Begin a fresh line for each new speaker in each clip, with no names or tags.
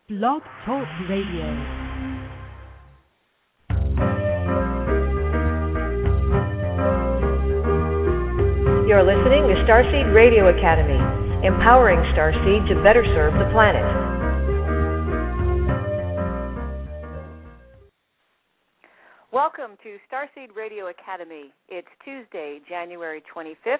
Blog Talk Radio.
You're listening to Starseed Radio Academy, empowering Starseed to better serve the planet. Welcome to Starseed Radio Academy. It's Tuesday, January 25th,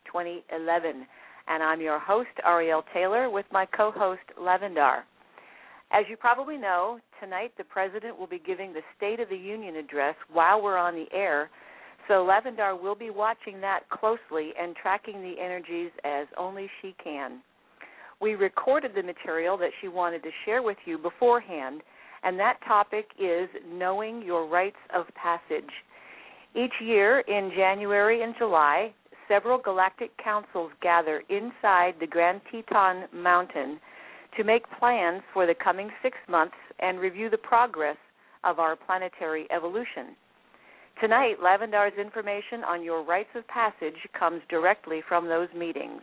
2011, and I'm your host, Ariel Taylor, with my co-host, Lavendar. As you probably know, tonight the President will be giving the State of the Union address while we're on the air, so Lavendar will be watching that closely and tracking the energies as only she can. We recorded the material that she wanted to share with you beforehand, and that topic is knowing your rites of passage. Each year in January and July, several galactic councils gather inside the Grand Teton Mountain to make plans for the coming 6 months and review the progress of our planetary evolution. Tonight, Lavendar's information on your rites of passage comes directly from those meetings.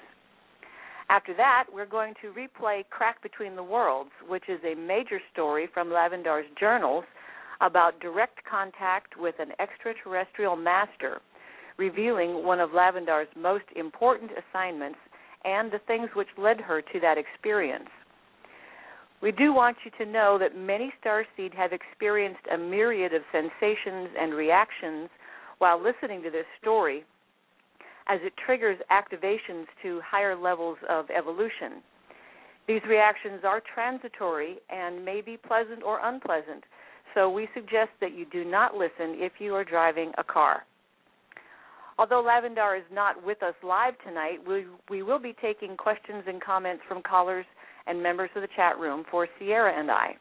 After that, we're going to replay Crack Between the Worlds, which is a major story from Lavendar's journals about direct contact with an extraterrestrial master, revealing one of Lavendar's most important assignments and the things which led her to that experience. We do want you to know that many Starseed have experienced a myriad of sensations and reactions while listening to this story, as it triggers activations to higher levels of evolution. These reactions are transitory and may be pleasant or unpleasant, so we suggest that you do not listen if you are driving a car. Although Lavendar is not with us live tonight, we will be taking questions and comments from callers and members of the chat room for Sierra and I.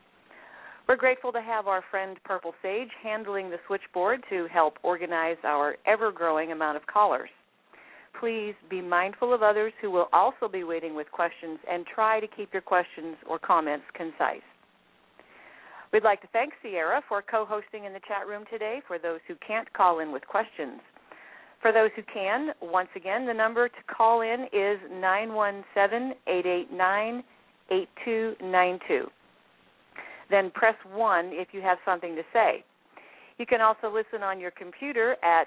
We're grateful to have our friend Purple Sage handling the switchboard to help organize our ever-growing amount of callers. Please be mindful of others who will also be waiting with questions and try to keep your questions or comments concise. We'd like to thank Sierra for co-hosting in the chat room today for those who can't call in with questions. For those who can, once again, the number to call in is 917-889-8292. Then press 1 if you have something to say. You can also listen on your computer at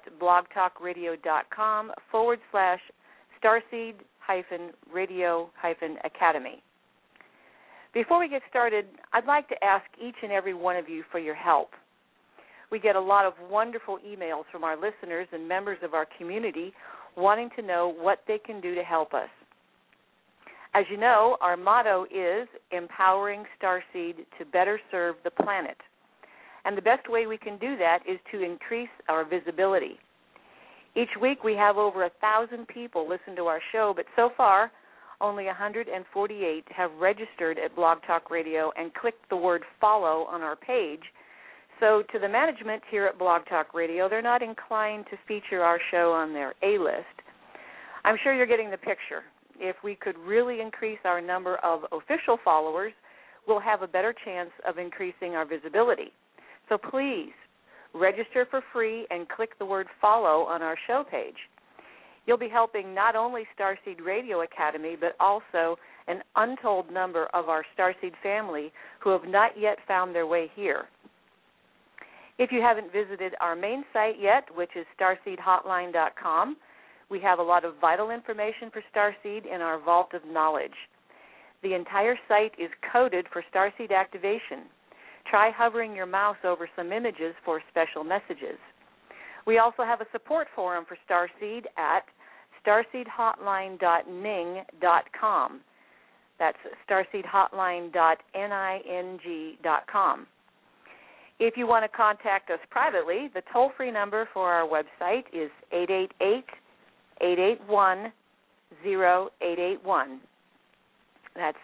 blogtalkradio.com/Starseed-Radio-Academy. Before we get started, I'd like to ask each and every one of you for your help. We get a lot of wonderful emails from our listeners and members of our community wanting to know what they can do to help us. As you know, our motto is empowering Starseed to better serve the planet. And the best way we can do that is to increase our visibility. Each week we have over 1,000 people listen to our show, but so far only 148 have registered at Blog Talk Radio and clicked the word follow on our page. So to the management here at Blog Talk Radio, they're not inclined to feature our show on their A-list. I'm sure you're getting the picture. If we could really increase our number of official followers, we'll have a better chance of increasing our visibility. So please, register for free and click the word follow on our show page. You'll be helping not only Starseed Radio Academy, but also an untold number of our Starseed family who have not yet found their way here. If you haven't visited our main site yet, which is starseedhotline.com, we have a lot of vital information for Starseed in our vault of knowledge. The entire site is coded for Starseed activation. Try hovering your mouse over some images for special messages. We also have a support forum for Starseed at starseedhotline.ning.com. That's starseedhotline.ning.com. If you want to contact us privately, the toll-free number for our website is 888-881-0881. That's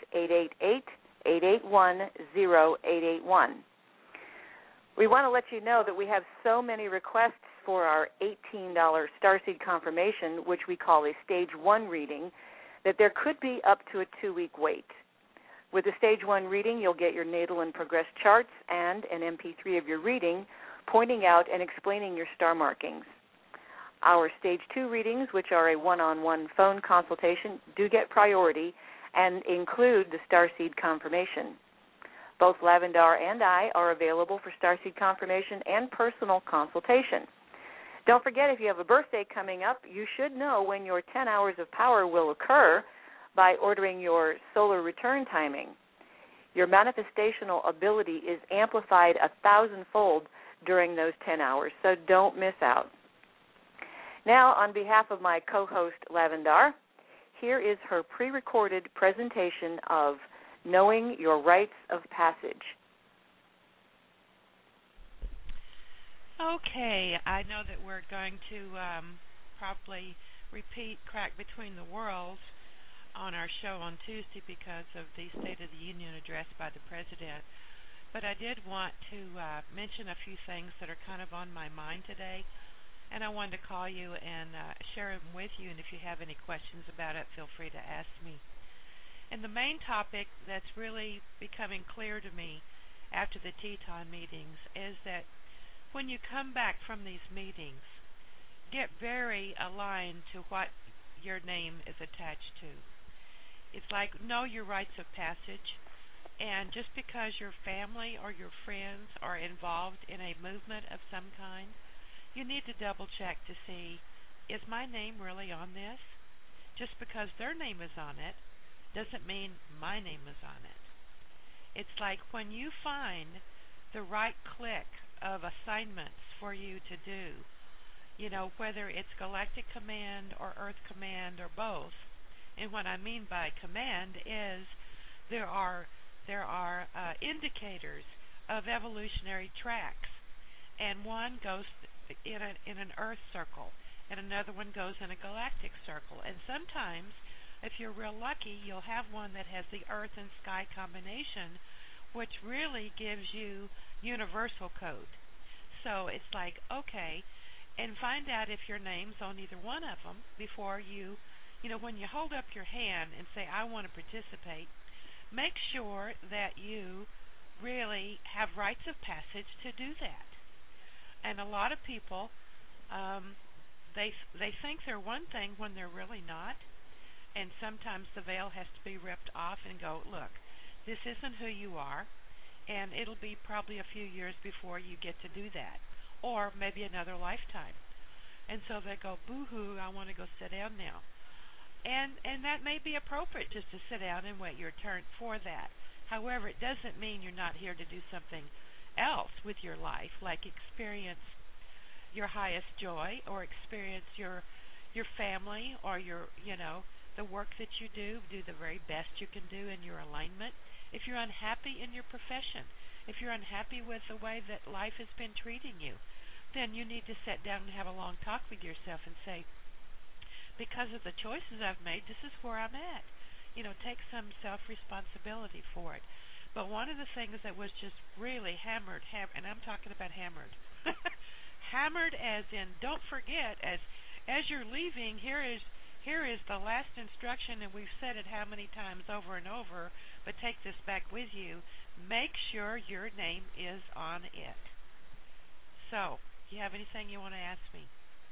888-881-0881. We want to let you know that we have so many requests for our $18 Starseed confirmation, which we call a Stage 1 reading, that there could be up to a 2-week wait. With the Stage 1 reading, you'll get your natal and progress charts and an MP3 of your reading, pointing out and explaining your star markings. Our Stage 2 readings, which are a one-on-one phone consultation, do get priority and include the Starseed confirmation. Both Lavendar and I are available for Starseed confirmation and personal consultation. Don't forget, if you have a birthday coming up, you should know when your 10 hours of power will occur by ordering your solar return timing. Your manifestational ability is amplified 1,000-fold during those 10 hours, so don't miss out. Now, on behalf of my co-host, Lavendar, here is her pre-recorded presentation of Knowing Your Rites of Passage.
Okay, I know that we're going to probably repeat Crack Between the Worlds on our show on Tuesday because of the State of the Union address by the President. But I did want to mention a few things that are kind of on my mind today, and I wanted to call you and share them with you, and if you have any questions about it, feel free to ask me. And the main topic that's really becoming clear to me after the Teton meetings is that when you come back from these meetings, get very aligned to what your name is attached to. It's like know your rites of passage, and just because your family or your friends are involved in a movement of some kind, you need to double check to see, is my name really on this? Just because their name is on it doesn't mean my name is on it. It's like when you find the right click of assignments for you to do, whether it's Galactic Command or Earth Command or both. And what I mean by command is there are indicators of evolutionary tracks, and one goes in an Earth circle, and another one goes in a galactic circle. And sometimes, if you're real lucky, you'll have one that has the Earth and Sky combination, which really gives you universal code. So it's like, okay, and find out if your name's on either one of them before you, when you hold up your hand and say, I want to participate, make sure that you really have rites of passage to do that. And a lot of people, they think they're one thing when they're really not. And sometimes the veil has to be ripped off and go, look, this isn't who you are, and it'll be probably a few years before you get to do that, or maybe another lifetime. And so they go, boo-hoo, I want to go sit down now. And that may be appropriate just to sit down and wait your turn for that. However, it doesn't mean you're not here to do something else with your life, like experience your highest joy or experience your family or the work that you do the very best you can do in your alignment. If you're unhappy in your profession, if you're unhappy with the way that life has been treating you, then you need to sit down and have a long talk with yourself and say, because of the choices I've made, this is where I'm at. Take some self-responsibility for it. But one of the things that was just really hammered, and I'm talking about hammered, hammered as in don't forget, as you're leaving, here is the last instruction, and we've said it how many times over and over, but take this back with you. Make sure your name is on it. So, do you have anything you want to ask me?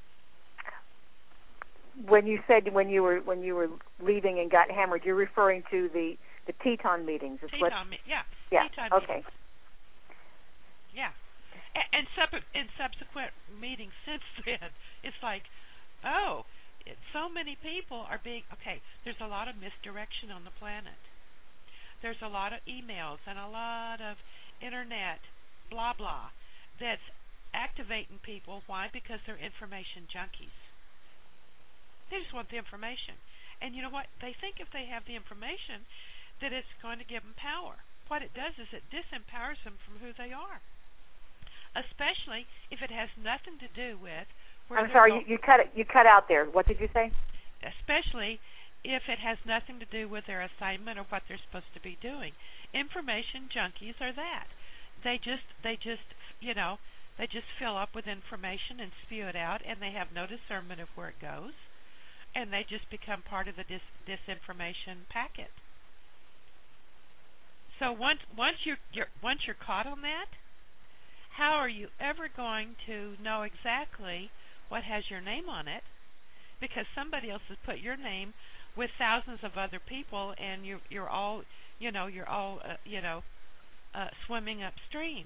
When you said when you were leaving and got hammered, you're referring to the Teton meetings.
Yeah. Teton
okay.
Meetings. Yeah. And subsequent meetings since then, it's like, so many people are being, there's a lot of misdirection on the planet. There's a lot of emails and a lot of internet blah blah that's activating people. Why? Because they're information junkies. They just want the information. And you know what? They think if they have the information that it's going to give them power. What it does is it disempowers them from who they are. Especially if it has nothing to do with where
I'm sorry, you cut out there. What did you say?
Especially if it has nothing to do with their assignment or what they're supposed to be doing. Information junkies are that. They just fill up with information and spew it out, and they have no discernment of where it goes. And they just become part of the disinformation packet. So once you're caught on that, how are you ever going to know exactly what has your name on it? Because somebody else has put your name with thousands of other people, and you're all swimming upstream.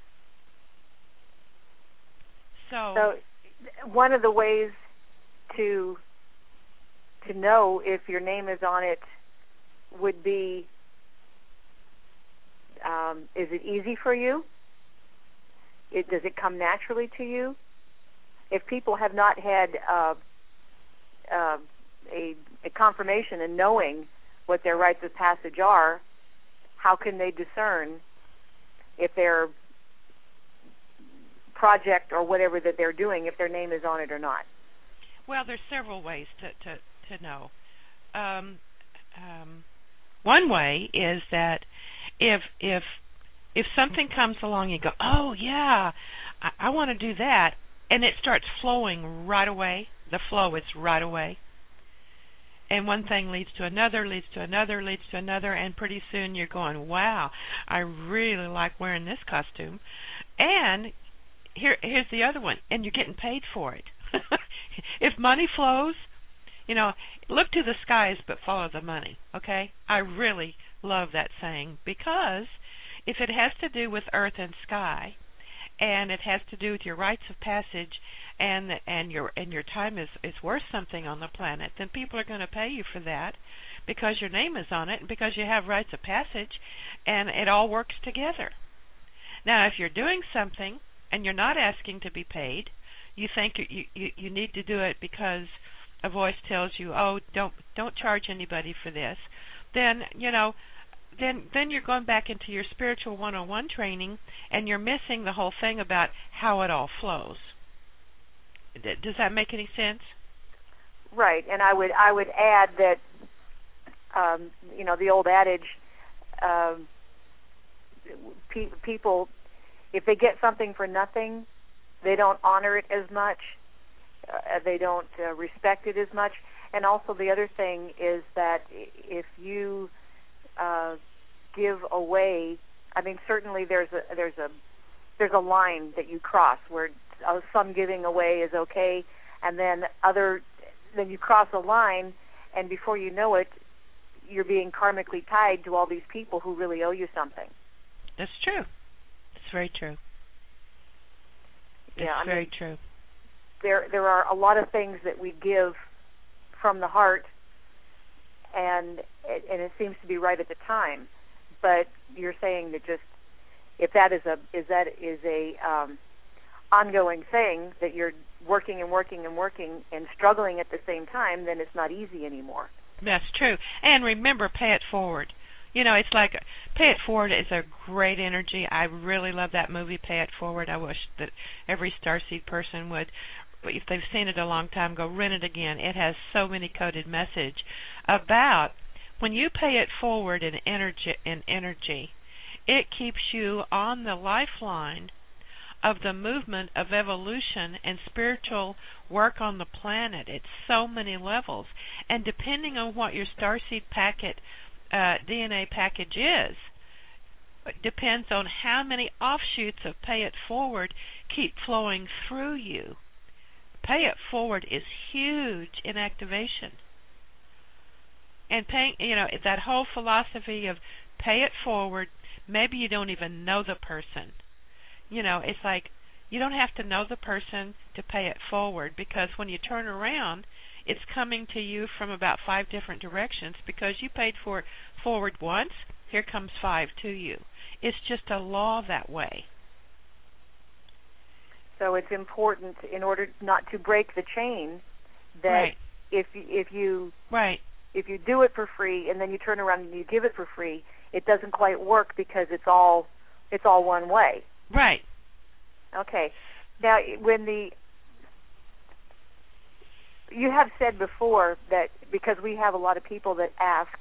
So
one of the ways to know if your name is on it would be, is it easy for you? Does it come naturally to you? If people have not had a confirmation and knowing what their rites of passage are, how can they discern if their project or whatever that they're doing, if their name is on it or not?
Well, there's several ways to know. One way is that if something comes along, you go, oh yeah, I want to do that, and it starts flowing right away. The flow is right away. And one thing leads to another, leads to another, leads to another, and pretty soon you're going, wow, I really like wearing this costume. And here's the other one, and you're getting paid for it. If money flows, look to the skies but follow the money, okay? I really love that saying, because if it has to do with earth and sky, and it has to do with your rites of passage, and your time is worth something on the planet, then people are going to pay you for that because your name is on it and because you have rites of passage, and it all works together. Now, if you're doing something and you're not asking to be paid, you think you need to do it because a voice tells you, oh, don't charge anybody for this, then then you're going back into your spiritual 101 training, and you're missing the whole thing about how it all flows. Does that make any sense?
Right, and I would add that the old adage, people, if they get something for nothing, they don't honor it as much, they don't respect it as much. And also the other thing is that if you give away, I mean, certainly there's a line that you cross where some giving away is okay, and then you cross a line, and before you know it, you're being karmically tied to all these people who really owe you something.
That's true. It's very true. It's very true.
There are a lot of things that we give from the heart, and it seems to be right at the time. But you're saying that just if that is a ongoing thing, that you're working and working and working and struggling at the same time, then it's not easy anymore.
That's true. And remember, pay it forward. It's like Pay It Forward is a great energy. I really love that movie, Pay It Forward. I wish that every Starseed person would, if they've seen it a long time, go rent it again. It has so many coded message about when you pay it forward in energy, it keeps you on the lifeline of the movement of evolution and spiritual work on the planet. It's so many levels. And depending on what your Starseed packet DNA package is, it depends on how many offshoots of Pay It Forward keep flowing through you. Pay It Forward is huge in activation. And paying, that whole philosophy of pay it forward, maybe you don't even know the person. It's like you don't have to know the person to pay it forward, because when you turn around, it's coming to you from about 5 different directions, because you paid for it forward once, here comes 5 to you. It's just a law that way. So
it's important, in order not to break the chain, that
right.
if you
right.
if you do it for free and then you turn around and you give it for free, it doesn't quite work because it's all one way.
Right.
Okay. Now, you have said before that because we have a lot of people that ask,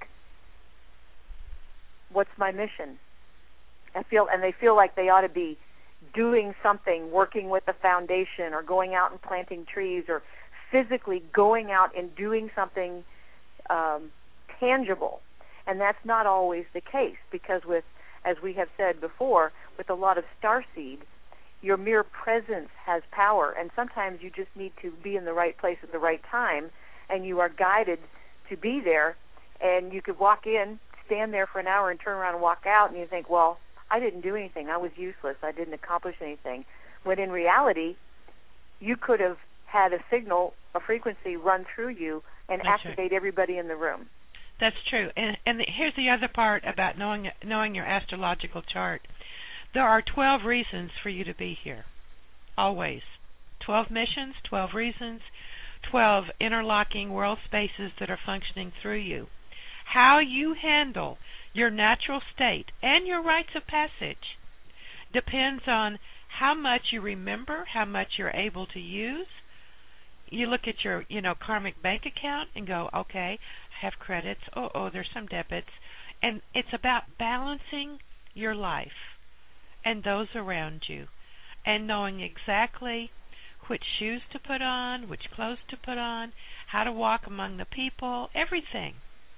"What's my mission?" They feel like they ought to be doing something, working with the foundation, or going out and planting trees, or physically going out and doing something tangible. And that's not always the case, because as we have said before, with a lot of starseed, your mere presence has power, and sometimes you just need to be in the right place at the right time, and you are guided to be there, and you could walk in, stand there for an hour, and turn around and walk out, and you think, well, I didn't do anything. I was useless. I didn't accomplish anything. When in reality, you could have had a signal, a frequency run through you and
That's
activate everybody in the room.
That's true. And here's the other part about knowing your astrological chart. There are 12 reasons for you to be here. Always. 12 missions, 12 reasons, 12 interlocking world spaces that are functioning through you. How you handle your natural state and your rites of passage depends on how much you remember, how much you're able to use. You look at your, karmic bank account and go, okay, I have credits. Oh, there's some debits. And it's about balancing your life and those around you and knowing exactly which shoes to put on, which clothes to put on, how to walk among the people, everything.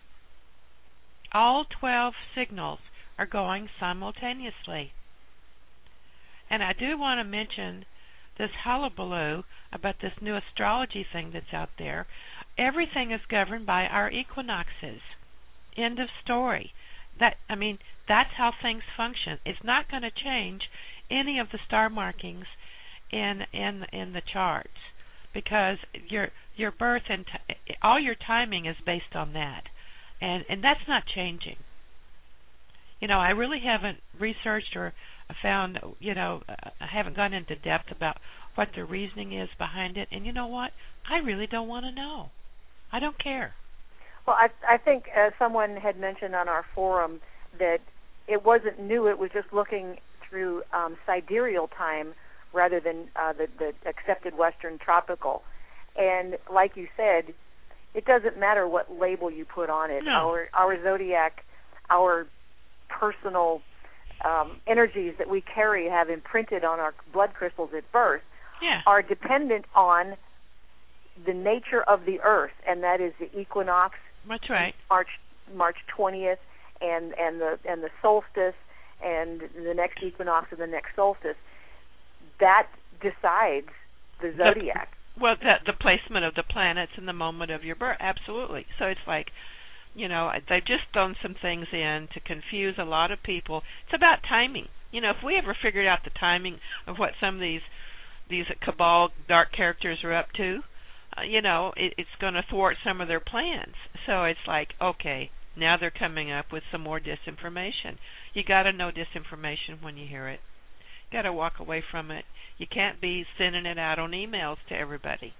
All 12 signals are going simultaneously. And I do want to mention this hullabaloo about this new astrology thing that's out there. Everything is governed by our equinoxes. End of story. That's how things function. It's not going to change any of the star markings in the charts, because your birth and all your timing is based on that, and that's not changing. I really haven't researched or found, I haven't gone into depth about what the reasoning is behind it. And you know what? I really don't want to know. I don't care.
Well, I think someone had mentioned on our forum that it wasn't new. It was just looking through sidereal time rather than the accepted Western tropical. And like you said, it doesn't matter what label you put on it.
No.
Our zodiac, our personal energies that we carry have imprinted on our blood crystals at birth are dependent on the nature of the Earth, and that is the equinox.
That's right.
March 20th, and the solstice, and the next equinox and the next solstice. That decides the zodiac.
The placement of the planets in the moment of your birth, absolutely. So it's like, they've just thrown some things in to confuse a lot of people. It's about timing. If we ever figured out the timing of what some of these cabal dark characters are up to, it's going to thwart some of their plans. So it's like, okay, now they're coming up with some more disinformation. You got to know disinformation when you hear it. You got to walk away from it. You can't be sending it out on emails to everybody.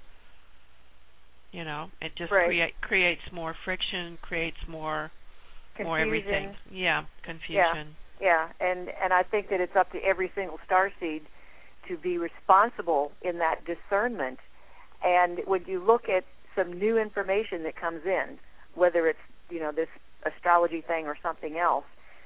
It just creates more friction, creates more everything. Yeah, confusion.
Yeah, and I think that it's up to every single starseed to be responsible in that discernment. And when you look at some new information that comes in, whether it's this astrology thing or something else,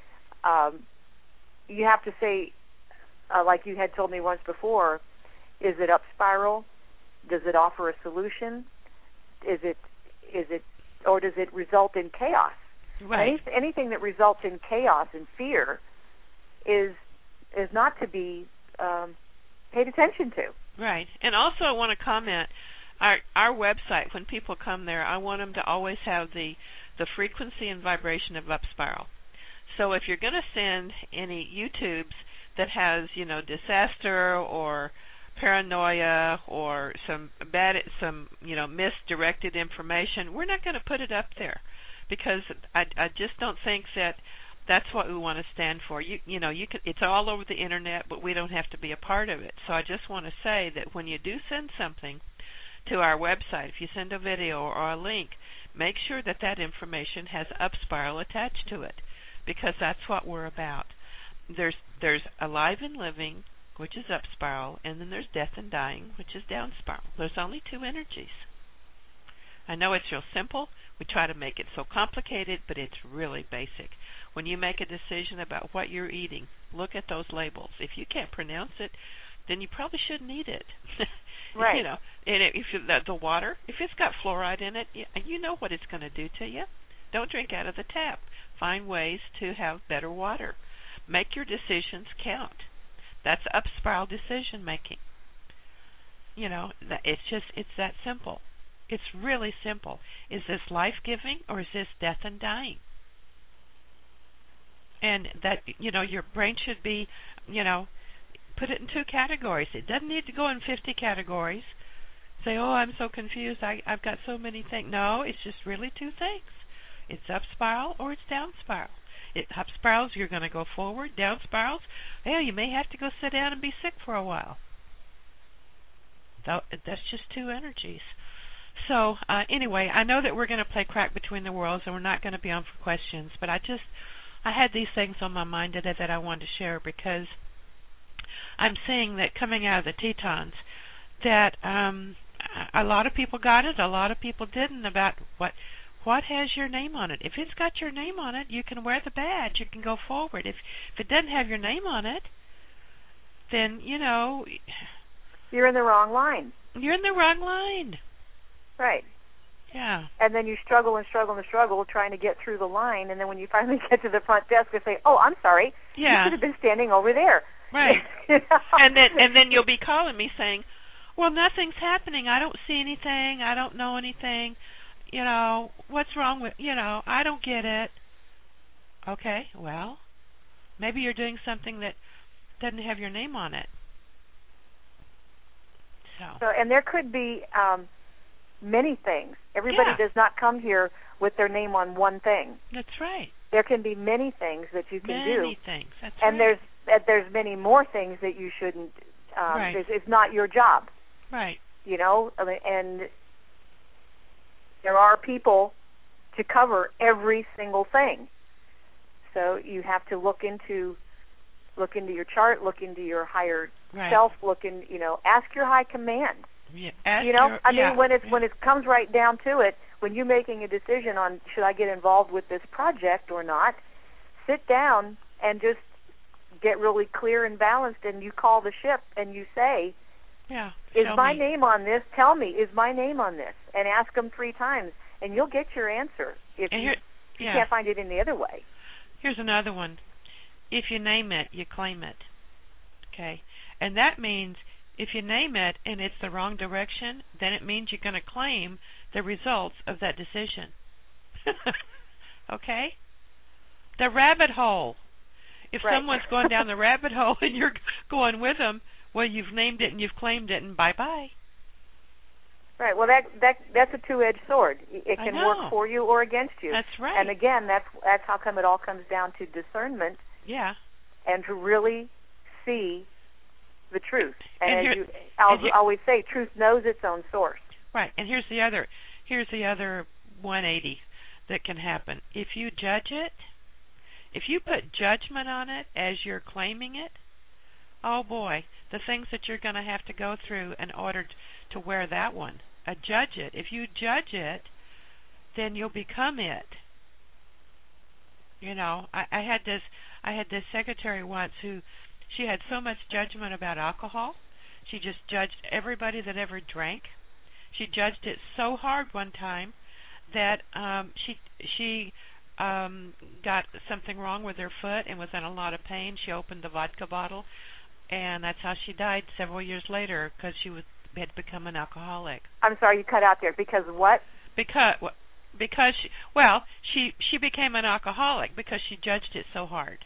you have to say, like you had told me once before, is it up spiral? Does it offer a solution? Is it, or does it result in chaos?
Right.
Anything that results in chaos and fear is not to be paid attention to.
Right. And also I want to comment, our website, when people come there, I want them to always have the frequency and vibration of up spiral. So if you're going to send any YouTubes that has, disaster or paranoia or some misdirected information, we're not going to put it up there, because I just don't think that that's what we want to stand for. You can, it's all over the internet, but we don't have to be a part of it. So I just want to say that when you do send something to our website, if you send a video or a link, make sure that information has up spiral attached to it, because that's what we're about. There's alive and living, which is up spiral, and then there's death and dying, which is down spiral. There's only two energies. I know it's real simple. We try to make it so complicated, but it's really basic. When you make a decision about what you're eating, look at those labels. If you can't pronounce it, then you probably shouldn't eat it.
Right.
And if the water, if it's got fluoride in it, you know what it's going to do to you. Don't drink out of the tap. Find ways to have better water. Make your decisions count. That's up spiral decision making. It's that simple. It's really simple. Is this life-giving or is this death and dying? And that, your brain should be, put it in 2 categories. It doesn't need to go in 50 categories. Say, oh, I'm so confused. I've got so many things. No, it's just really 2 things. It's up spiral or it's down spiral. Up spirals, you're going to go forward. Down spirals, you may have to go sit down and be sick for a while. That's just 2 energies. So anyway, I know that we're going to play Crack Between the Worlds, and we're not going to be on for questions. But I had these things on my mind today that I wanted to share, because I'm seeing that coming out of the Tetons that a lot of people got it, a lot of people didn't, about what has your name on it. If it's got your name on it, you can wear the badge. You can go forward. If it doesn't have your name on it, then,
you're in the wrong line.
You're in the wrong line.
Right.
Yeah.
And then you struggle and struggle and struggle trying to get through the line, and then when you finally get to the front desk, they say, oh, I'm sorry.
Yeah.
You should have been standing over there.
Right. And then you'll be calling me saying, well, nothing's happening. I don't see anything. I don't know anything. What's wrong with, I don't get it. Okay, well, maybe you're doing something that doesn't have your name on it. So
and there could be many things. Everybody does not come here with their name on one thing.
That's right.
There can be many things that you can do.
Many things. That's
and
right.
there's many more things that you shouldn't.
Right.
It's not your job.
Right.
And there are people to cover every single thing. So you have to look into your chart, look into your higher self, ask your high command.
Yeah.
When it comes right down to it, when you're making a decision on should I get involved with this project or not, sit down and just get really clear and balanced, and you call the ship and you say, is my name on this? Tell me, is my name on this? And ask them 3 times, and you'll get your answer if you can't find it any other way.
Here's another one. If you name it, you claim it. Okay? And that means if you name it and it's the wrong direction, then it means you're going to claim the results of that decision. Okay? The rabbit hole. If someone's going down the rabbit hole and you're going with them, well, you've named it and you've claimed it, and bye-bye.
Right. Well, that's a 2-edged sword. It can work for you or against you.
That's right.
And again, that's how come it all comes down to discernment.
Yeah. And
to really see the truth. And as you always say, truth knows its own source.
Right. And here's the other 180 that can happen. If you judge it, if you put judgment on it as you're claiming it, oh boy, the things that you're going to have to go through in order to wear that one. Judge it. If you judge it, then you'll become it. I had this secretary once who, she had so much judgment about alcohol. She just judged everybody that ever drank. She judged it so hard one time that she got something wrong with her foot and was in a lot of pain. She opened the vodka bottle, and that's how she died several years later, because she had become an alcoholic.
I'm sorry, you cut out there. Because what?
Because she became an alcoholic because she judged it so hard.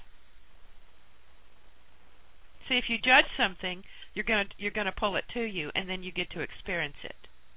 See, if you judge something, you're gonna pull it to you, and then you get to experience it.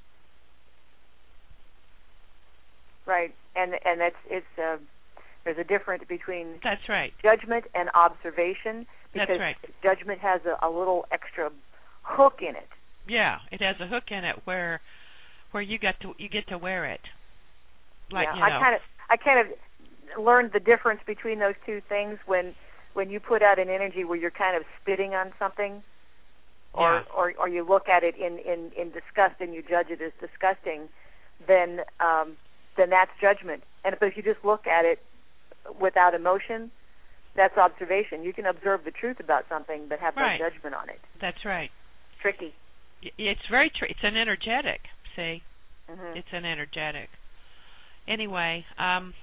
Right, and there's a difference between
that's right
judgment and observation, because
that's right.
Judgment has a little extra hook in it.
Yeah, it has a hook in it where you get to wear it. Like,
I kind of learned the difference between those 2 things when you put out an energy where you're kind of spitting on something, or you look at it in disgust and you judge it as disgusting, then that's judgment. And if you just look at it without emotion, that's observation. You can observe the truth about something but have no judgment on it.
That's right.
It's tricky.
It's very tricky. It's an energetic, see?
Mm-hmm.
It's an energetic. Anyway, I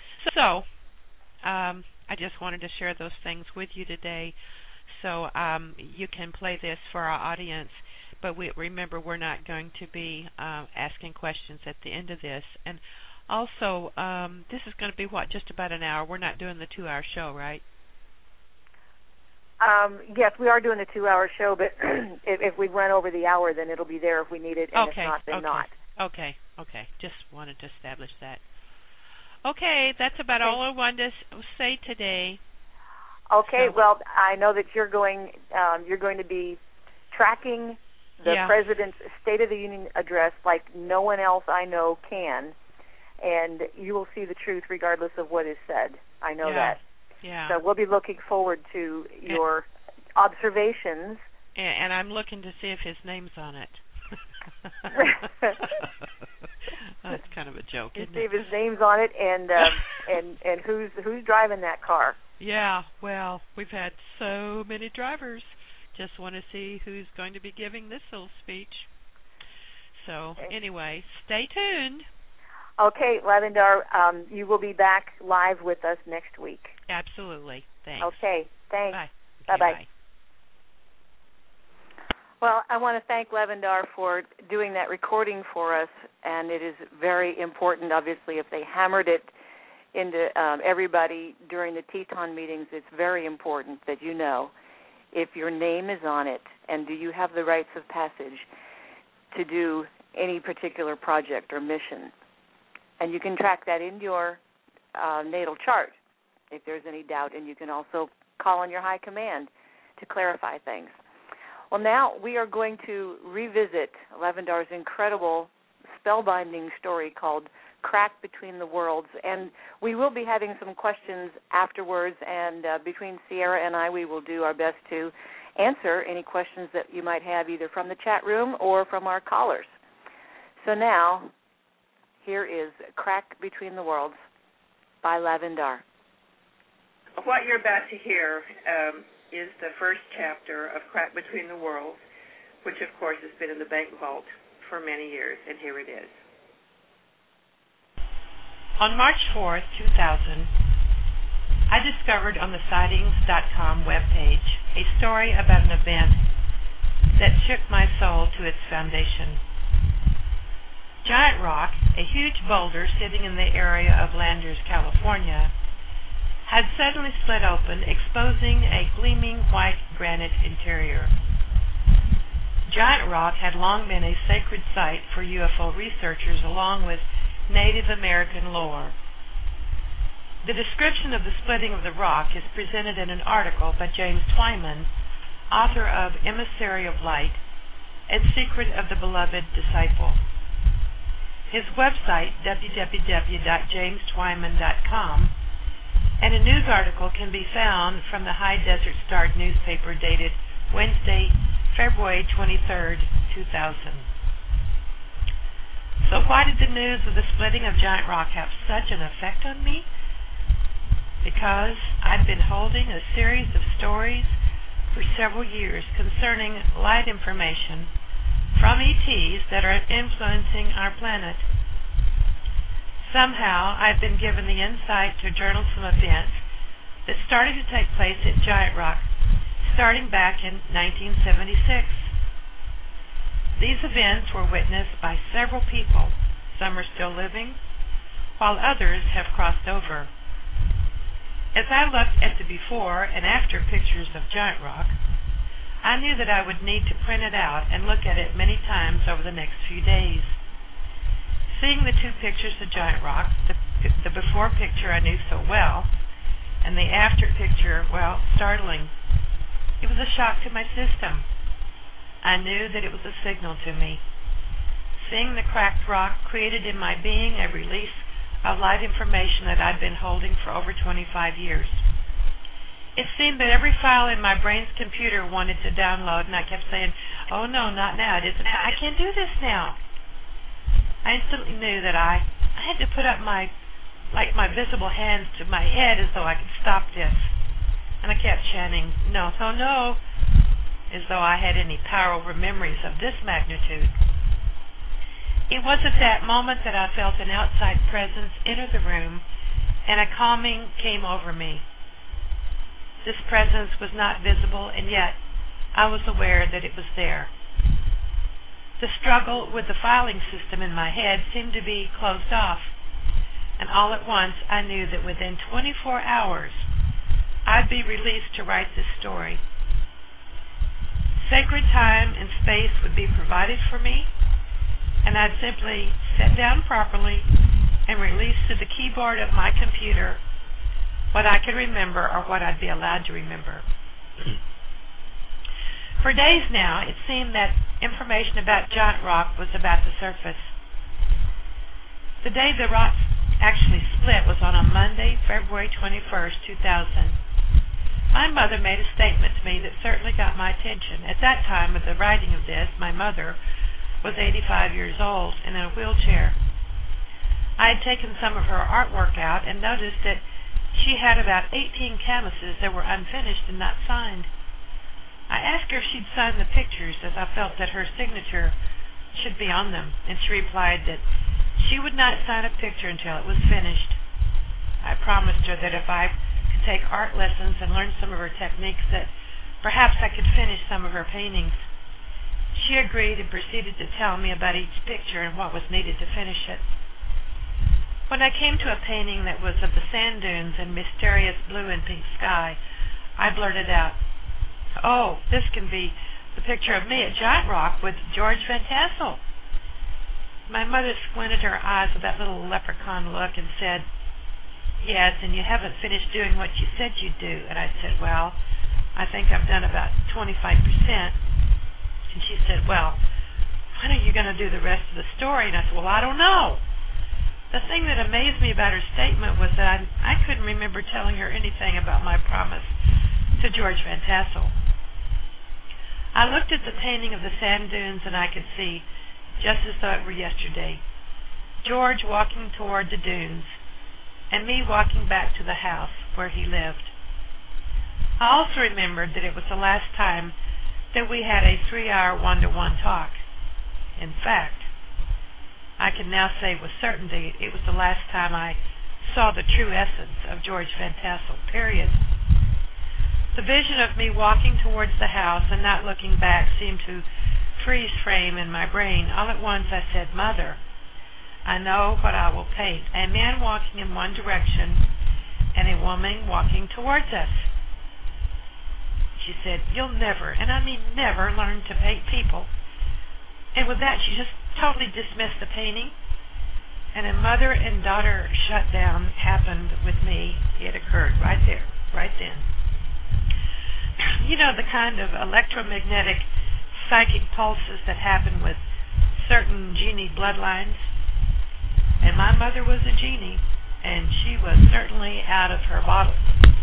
just wanted to share those things with you today. So you can play this for our audience, but remember we're not going to be asking questions at the end of this. And Also, this is going to be, just about an hour. We're not doing the 2-hour show, right?
Yes, we are doing a 2-hour show, but if we run over the hour, then it'll be there if we need it, and if not, then not.
Okay. Just wanted to establish that. Okay, that's about all I wanted to say today.
Okay, well, I know that you're going to be tracking the President's State of the Union address like no one else I know can, and you will see the truth regardless of what is said. I know that.
Yeah.
So we'll be looking forward to your observations.
And I'm looking to see if his name's on it. That's kind of a joke, isn't it?
See if his name's on it, and who's driving that car.
Yeah, well, we've had so many drivers. Just want to see who's going to be giving this little speech. So, anyway, stay tuned. Okay,
Lavendar, you will be back live with us next week.
Absolutely. Thanks.
Okay, thanks.
Bye.
Bye-bye.
Bye.
Well, I want to thank Lavendar for doing that recording for us, and it is very important, obviously, if they hammered it into everybody during the Teton meetings, it's very important that you know if your name is on it and do you have the rites of passage to do any particular project or mission. And you can track that in your natal chart if there's any doubt, and you can also call on your high command to clarify things. Well, now we are going to revisit Lavendar's incredible spellbinding story called Crack Between the Worlds, and we will be having some questions afterwards, and between Sierra and I, we will do our best to answer any questions that you might have either from the chat room or from our callers. So now, here is Crack Between the Worlds by Lavendar.
What you're about to hear is the first chapter of Crack Between the Worlds, which, of course, has been in the bank vault for many years, and here it is.
On March 4th, 2000, I discovered on the Sightings.com webpage a story about an event that shook my soul to its foundation. Giant Rock, a huge boulder sitting in the area of Landers, California, had suddenly split open, exposing a gleaming white granite interior. Giant Rock had long been a sacred site for UFO researchers, along with Native American lore. The description of the splitting of the rock is presented in an article by James Twyman, author of Emissary of Light and Secret of the Beloved Disciple. His website, www.jamestwyman.com, and a news article can be found from the High Desert Star newspaper dated Wednesday, February 23rd, 2000. So why did the news of the splitting of Giant Rock have such an effect on me? Because I'd been holding a series of stories for several years concerning light information from ETs that are influencing our planet. Somehow, I've been given the insight to journal some events that started to take place at Giant Rock, starting back in 1976. These events were witnessed by several people. Some are still living, while others have crossed over. As I looked at the before and after pictures of Giant Rock, I knew that I would need to print it out and look at it many times over the next few days. Seeing the two pictures of Giant Rock, the before picture I knew so well, and the after picture, well, startling. It was a shock to my system. I knew that it was a signal to me. Seeing the cracked rock created in my being a release of light information that I'd been holding for over 25 years. It seemed that every file in my brain's computer wanted to download, and I kept saying, oh no, not now. I can't do this now. I instantly knew that I had to put up my visible hands to my head as though I could stop this. And I kept chanting, no, no, no, as though I had any power over memories of this magnitude. It was at that moment that I felt an outside presence enter the room, and a calming came over me. This presence was not visible, and yet I was aware that it was there. The struggle with the filing system in my head seemed to be closed off. and all at once I knew that within 24 hours I'd be released to write this story. Sacred time and space would be provided for me, and I'd simply sit down properly and release to the keyboard of my computer what I could remember or what I'd be allowed to remember. For days now, it seemed that information about Giant Rock was about to surface. The day the rocks actually split was on a Monday, February 21st, 2000. My mother made a statement to me that certainly got my attention. At that time of the writing of this, my mother was 85 years old and in a wheelchair. I had taken some of her artwork out and noticed that she had about 18 canvases that were unfinished and not signed. I asked her if she'd sign the pictures, as I felt that her signature should be on them, and she replied that she would not sign a picture until it was finished. I promised her that if I could take art lessons and learn some of her techniques, that perhaps I could finish some of her paintings. She agreed and proceeded to tell me about each picture and what was needed to finish it. When I came to a painting that was of the sand dunes and mysterious blue and pink sky, I blurted out, "Oh, this can be the picture of me at Giant Rock with George Van Tassel." My mother squinted her eyes with that little leprechaun look and said, "Yes, and you haven't finished doing what you said you'd do." And I said, "Well, I think I've done about 25%. And she said, "Well, when are you going to do the rest of the story?" And I said, "Well, I don't know." The thing that amazed me about her statement was that I couldn't remember telling her anything about my promise to George Van Tassel. I looked at the painting of the sand dunes and I could see, just as though it were yesterday, George walking toward the dunes and me walking back to the house where he lived. I also remembered that it was the last time that we had a 3-hour one-to-one talk. In fact, I can now say with certainty it was the last time I saw the true essence of George Van Tassel, period. The vision of me walking towards the house and not looking back seemed to freeze frame in my brain. All at once I said, "Mother, I know what I will paint. A man walking in one direction and a woman walking towards us." She said, "You'll never, and I mean never, learn to paint people." And with that, she just totally dismissed the painting. And a mother and daughter shutdown happened with me. It occurred right there, right then. You know, the kind of electromagnetic psychic pulses that happen with certain genie bloodlines. And my mother was a genie, and she was certainly out of her bottle.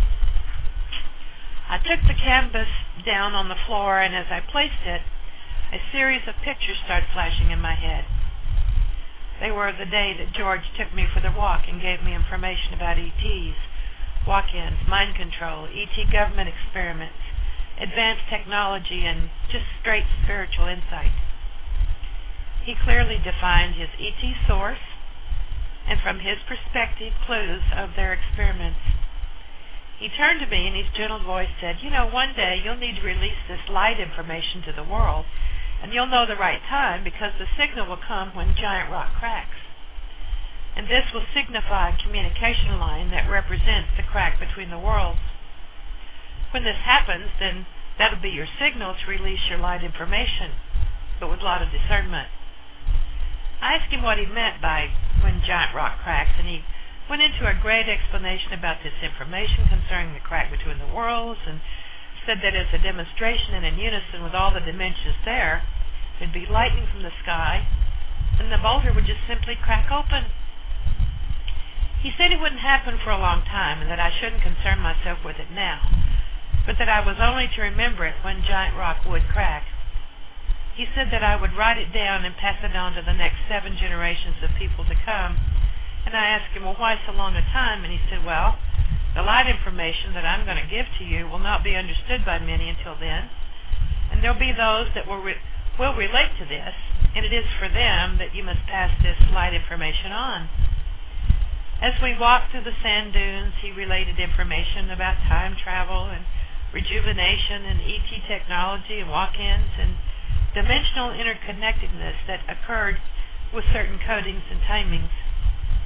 I took the canvas down on the floor, and as I placed it, a series of pictures started flashing in my head. They were the day that George took me for the walk and gave me information about ETs, walk-ins, mind control, ET government experiments, advanced technology, and just straight spiritual insight. He clearly defined his ET source, and from his perspective, clues of their experiments. He turned to me and his gentle voice said, "You know, one day you'll need to release this light information to the world, and you'll know the right time because the signal will come when Giant Rock cracks. And this will signify a communication line that represents the crack between the worlds. When this happens, then that'll be your signal to release your light information, but with a lot of discernment." I asked him what he meant by when Giant Rock cracks, and he went into a great explanation about this information concerning the crack between the worlds, and said that as a demonstration and in unison with all the dimensions there, there'd be lightning from the sky, and the boulder would just simply crack open. He said it wouldn't happen for a long time, and that I shouldn't concern myself with it now, but that I was only to remember it when Giant Rock would crack. He said that I would write it down and pass it on to the next 7 generations of people to come. And I asked him, "Well, why so long a time?" And he said, "Well, the light information that I'm going to give to you will not be understood by many until then. And there'll be those that will relate to this, and it is for them that you must pass this light information on." As we walked through the sand dunes, he related information about time travel and rejuvenation and ET technology and walk-ins and dimensional interconnectedness that occurred with certain codings and timings.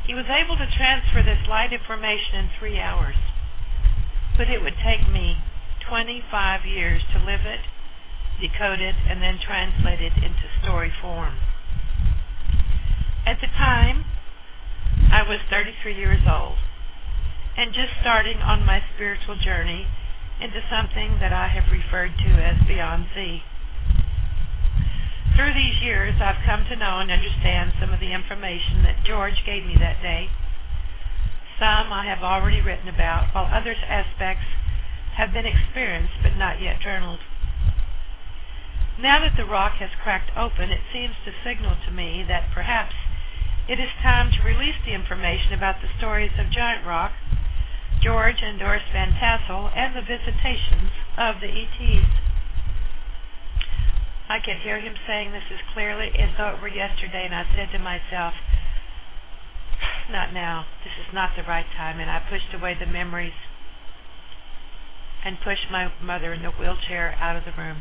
He was able to transfer this light information in 3 hours, but it would take me 25 years to live it, decode it, and then translate it into story form. At the time, I was 33 years old and just starting on my spiritual journey into something that I have referred to as Beyond Z. Through these years, I've come to know and understand some of the information that George gave me that day. Some I have already written about, while other aspects have been experienced but not yet journaled. Now that the rock has cracked open, it seems to signal to me that perhaps it is time to release the information about the stories of Giant Rock, George and Doris Van Tassel, and the visitations of the ETs. I could hear him saying this as clearly as though it were yesterday, and I said to myself, not now. This is not the right time, and I pushed away the memories and pushed my mother in the wheelchair out of the room.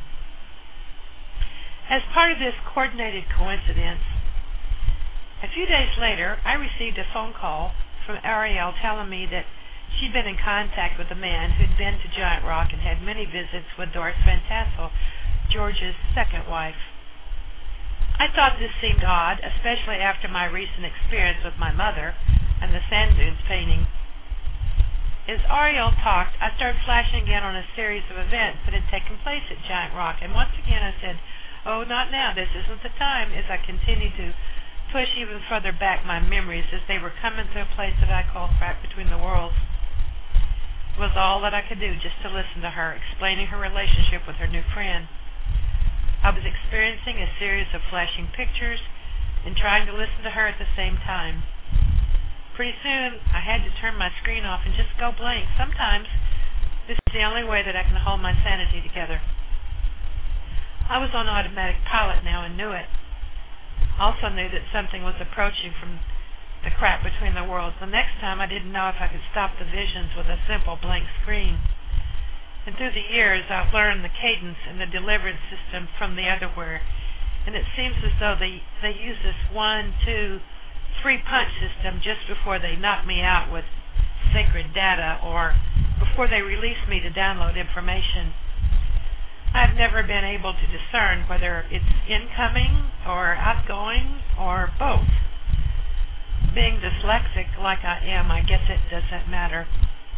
As part of this coordinated coincidence, a few days later, I received a phone call from Ariel telling me that she'd been in contact with a man who'd been to Giant Rock and had many visits with Doris Van Tassel, George's second wife. I thought this seemed odd, especially after my recent experience with my mother and the sand dunes painting. As Ariel talked, I started flashing again on a series of events that had taken place at Giant Rock, and once again I said, "Oh, not now, this isn't the time," as I continued to push even further back my memories as they were coming to a place that I call Crack Between the Worlds. It was all that I could do just to listen to her, explaining her relationship with her new friend. I was experiencing a series of flashing pictures and trying to listen to her at the same time. Pretty soon, I had to turn my screen off and just go blank. Sometimes, this is the only way that I can hold my sanity together. I was on automatic pilot now and knew it. Also knew that something was approaching from the crack between the worlds. The next time, I didn't know if I could stop the visions with a simple blank screen. And through the years, I've learned the cadence and the deliverance system from the otherwhere. And it seems as though they use this 1, 2, 3 punch system just before they knock me out with sacred data or before they release me to download information. I've never been able to discern whether it's incoming or outgoing or both. Being dyslexic like I am, I guess it doesn't matter.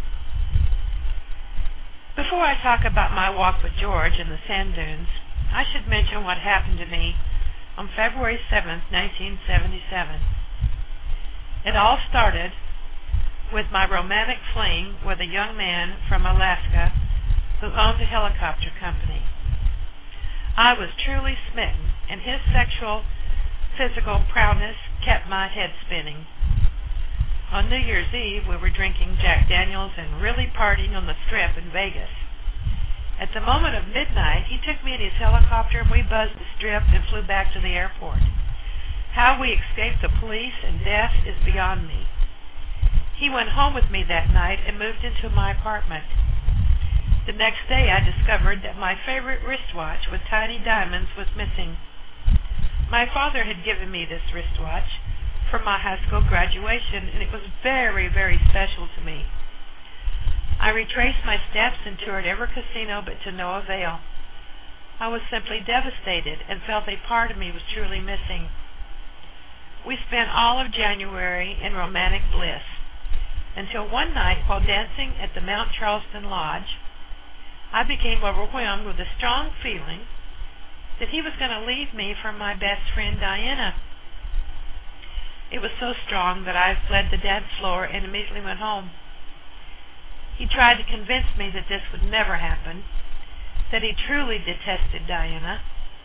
Before I talk about my walk with George in the sand dunes, I should mention what happened to me on February 7th, 1977. It all started with my romantic fling with a young man from Alaska who owned a helicopter company. I was truly smitten, and his sexual, physical prowess kept my head spinning. On New Year's Eve, we were drinking Jack Daniels and really partying on the Strip in Vegas. At the moment of midnight, he took me in his helicopter and we buzzed the Strip and flew back to the airport. How we escaped the police and death is beyond me. He went home with me that night and moved into my apartment. The next day, I discovered that my favorite wristwatch with tiny diamonds was missing. My father had given me this wristwatch for my high school graduation, and it was very, very special to me. I retraced my steps and toured every casino, but to no avail. I was simply devastated and felt a part of me was truly missing. We spent all of January in romantic bliss, until one night while dancing at the Mount Charleston Lodge, I became overwhelmed with a strong feeling that he was going to leave me for my best friend Diana. It was so strong that I fled the dance floor and immediately went home. He tried to convince me that this would never happen, that he truly detested Diana.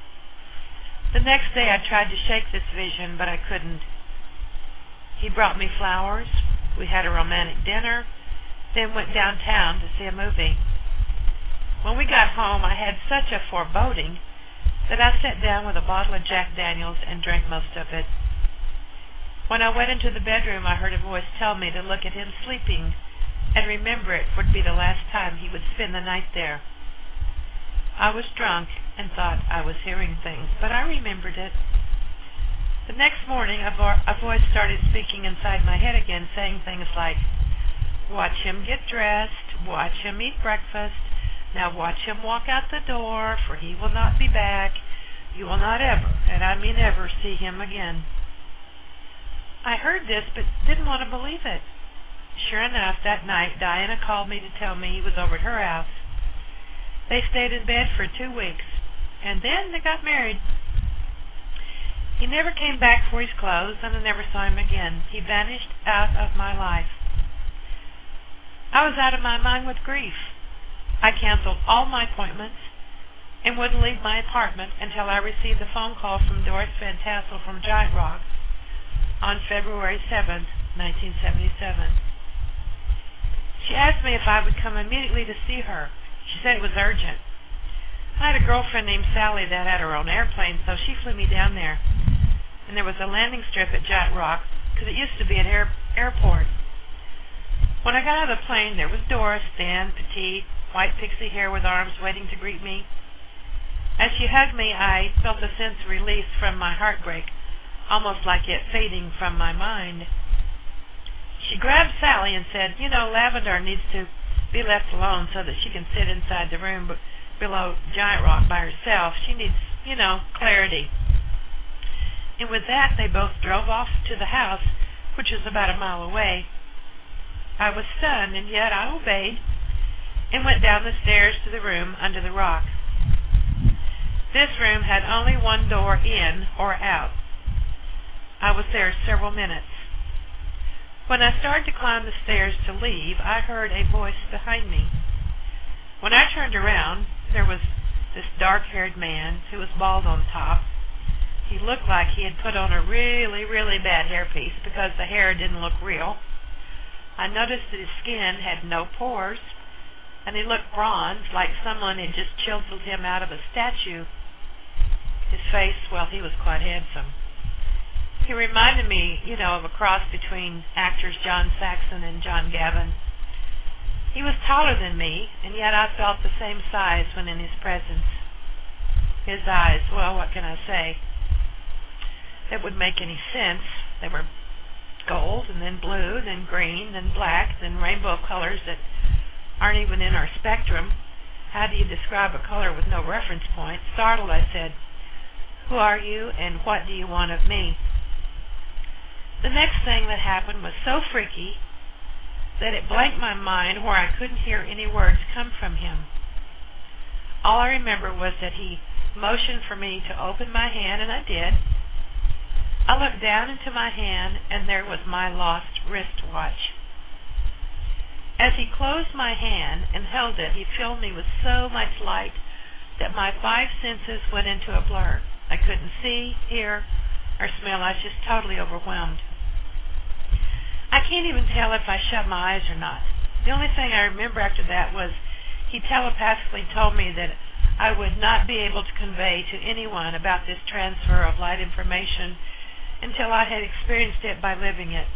The next day I tried to shake this vision, but I couldn't. He brought me flowers, we had a romantic dinner, then went downtown to see a movie. When we got home, I had such a foreboding that I sat down with a bottle of Jack Daniels and drank most of it. When I went into the bedroom, I heard a voice tell me to look at him sleeping and remember it would be the last time he would spend the night there. I was drunk and thought I was hearing things, but I remembered it. The next morning, a voice started speaking inside my head again, saying things like, "Watch him get dressed, watch him eat breakfast, now watch him walk out the door, for he will not be back. You will not ever, and I mean ever, see him again." I heard this, but didn't want to believe it. Sure enough, that night, Diana called me to tell me he was over at her house. They stayed in bed for 2 weeks, and then they got married. He never came back for his clothes, and I never saw him again. He vanished out of my life. I was out of my mind with grief. I canceled all my appointments and wouldn't leave my apartment until I received a phone call from Doris Van Tassel from Giant Rock on February 7th, 1977. She asked me if I would come immediately to see her. She said it was urgent. I had a girlfriend named Sally that had her own airplane, so she flew me down there. And there was a landing strip at Giant Rock, because it used to be an airport. When I got out of the plane, there was Doris, thin, petite, white pixie hair with arms waiting to greet me. As she hugged me, I felt a sense of release from my heartbreak, almost like it fading from my mind. She grabbed Sally and said, Lavender needs to be left alone so that she can sit inside the room below Giant Rock by herself. She needs, clarity. And with that, they both drove off to the house, which was about a mile away. I was stunned, and yet I obeyed and went down the stairs to the room under the rock. This room had only one door in or out. I was there several minutes. When I started to climb the stairs to leave, I heard a voice behind me. When I turned around, there was this dark-haired man who was bald on top. He looked like he had put on a really, really bad hairpiece because the hair didn't look real. I noticed that his skin had no pores, and he looked bronzed, like someone had just chiseled him out of a statue. His face, well, he was quite handsome. He reminded me, of a cross between actors John Saxon and John Gavin. He was taller than me, and yet I felt the same size when in his presence. His eyes, well, what can I say? That would make any sense. They were gold, and then blue, then green, then black, then rainbow colors that aren't even in our spectrum. How do you describe a color with no reference point? Startled, I said, "Who are you, and what do you want of me?" The next thing that happened was so freaky that it blanked my mind where I couldn't hear any words come from him. All I remember was that he motioned for me to open my hand, and I did. I looked down into my hand, and there was my lost wristwatch. As he closed my hand and held it, he filled me with so much light that my 5 senses went into a blur. I couldn't see, hear, or smell. I was just totally overwhelmed. I can't even tell if I shut my eyes or not. The only thing I remember after that was he telepathically told me that I would not be able to convey to anyone about this transfer of light information until I had experienced it by living it.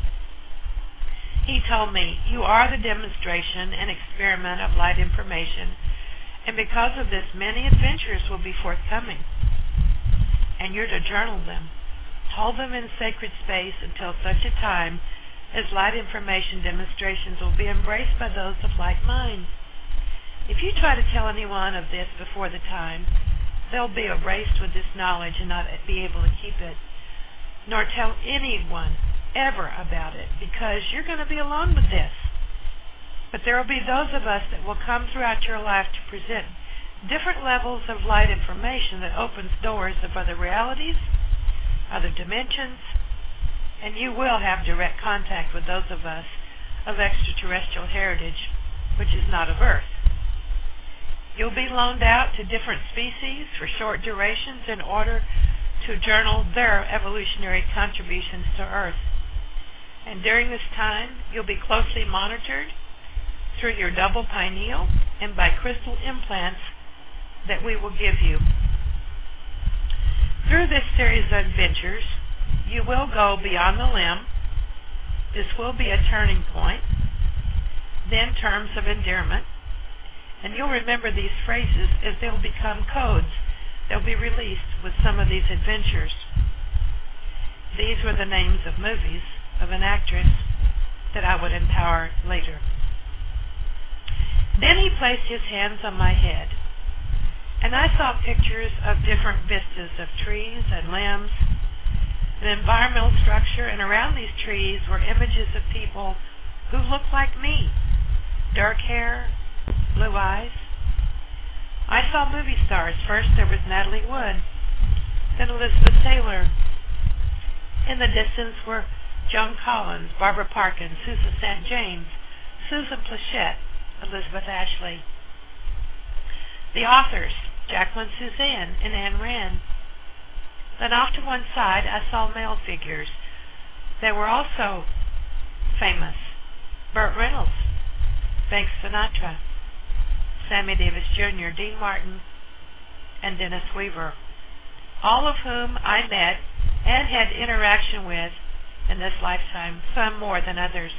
He told me, "You are the demonstration and experiment of light information, and because of this, many adventures will be forthcoming. And you're to journal them. Hold them in sacred space until such a time as light information demonstrations will be embraced by those of like mind. If you try to tell anyone of this before the time, they'll be erased with this knowledge and not be able to keep it, nor tell anyone ever about it, because you're going to be alone with this. But there will be those of us that will come throughout your life to present different levels of light information that opens doors of other realities, other dimensions, and you will have direct contact with those of us of extraterrestrial heritage, which is not of Earth. You'll be loaned out to different species for short durations in order to journal their evolutionary contributions to Earth. And during this time, you'll be closely monitored through your double pineal and by crystal implants that we will give you. Through this series of adventures, you will go beyond the limb. This will be a turning point, then terms of endearment, and you'll remember these phrases as they'll become codes. They'll be released with some of these adventures. These were the names of movies of an actress that I would empower later. Then he placed his hands on my head, and I saw pictures of different vistas of trees and limbs, an environmental structure, and around these trees were images of people who looked like me, dark hair, blue eyes. I saw movie stars. First there was Natalie Wood, then Elizabeth Taylor. In the distance were Joan Collins, Barbara Parkin, Susan St. James, Susan Plachette, Elizabeth Ashley. The authors, Jacqueline Suzanne and Anne Rand. Then off to one side I saw male figures that were also famous. Burt Reynolds, Frank Sinatra, Sammy Davis Jr., Dean Martin, and Dennis Weaver, all of whom I met and had interaction with in this lifetime, some more than others.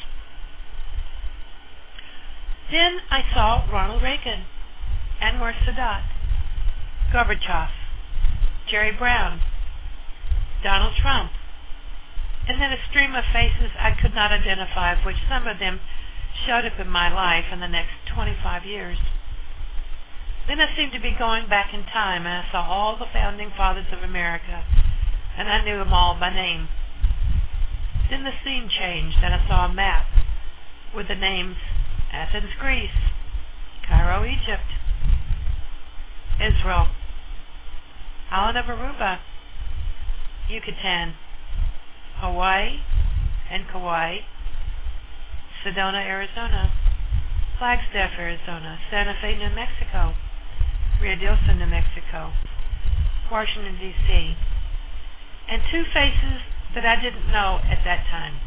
Then I saw Ronald Reagan, Anwar Sadat, Gorbachev, Jerry Brown, Donald Trump, and then a stream of faces I could not identify, of which some of them showed up in my life in the next 25 years. Then I seemed to be going back in time, and I saw all the founding fathers of America, and I knew them all by name. Then the scene changed, and I saw a map with the names Athens, Greece, Cairo, Egypt, Israel, Island of Aruba, Yucatan, Hawaii and Kauai, Sedona, Arizona, Flagstaff, Arizona, Santa Fe, New Mexico, Ruidoso, New Mexico, Washington, D.C., and two faces that I didn't know at that time.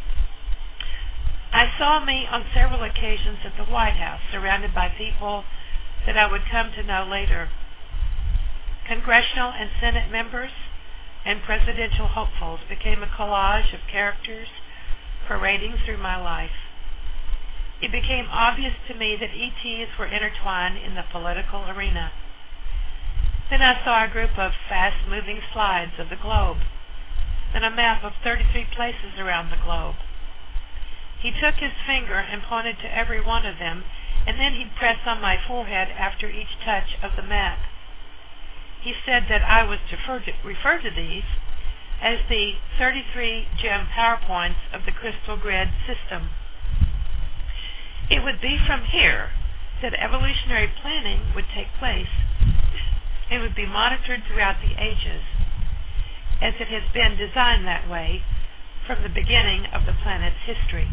I saw me on several occasions at the White House, surrounded by people that I would come to know later. Congressional and Senate members and presidential hopefuls became a collage of characters parading through my life. It became obvious to me that ETs were intertwined in the political arena. Then I saw a group of fast-moving slides of the globe, then a map of 33 places around the globe. He took his finger and pointed to every one of them, and then he'd press on my forehead after each touch of the map. He said that I was to refer to these as the 33 gem PowerPoints of the Crystal Grid system. It would be from here that evolutionary planning would take place. It would be monitored throughout the ages, as it has been designed that way from the beginning of the planet's history.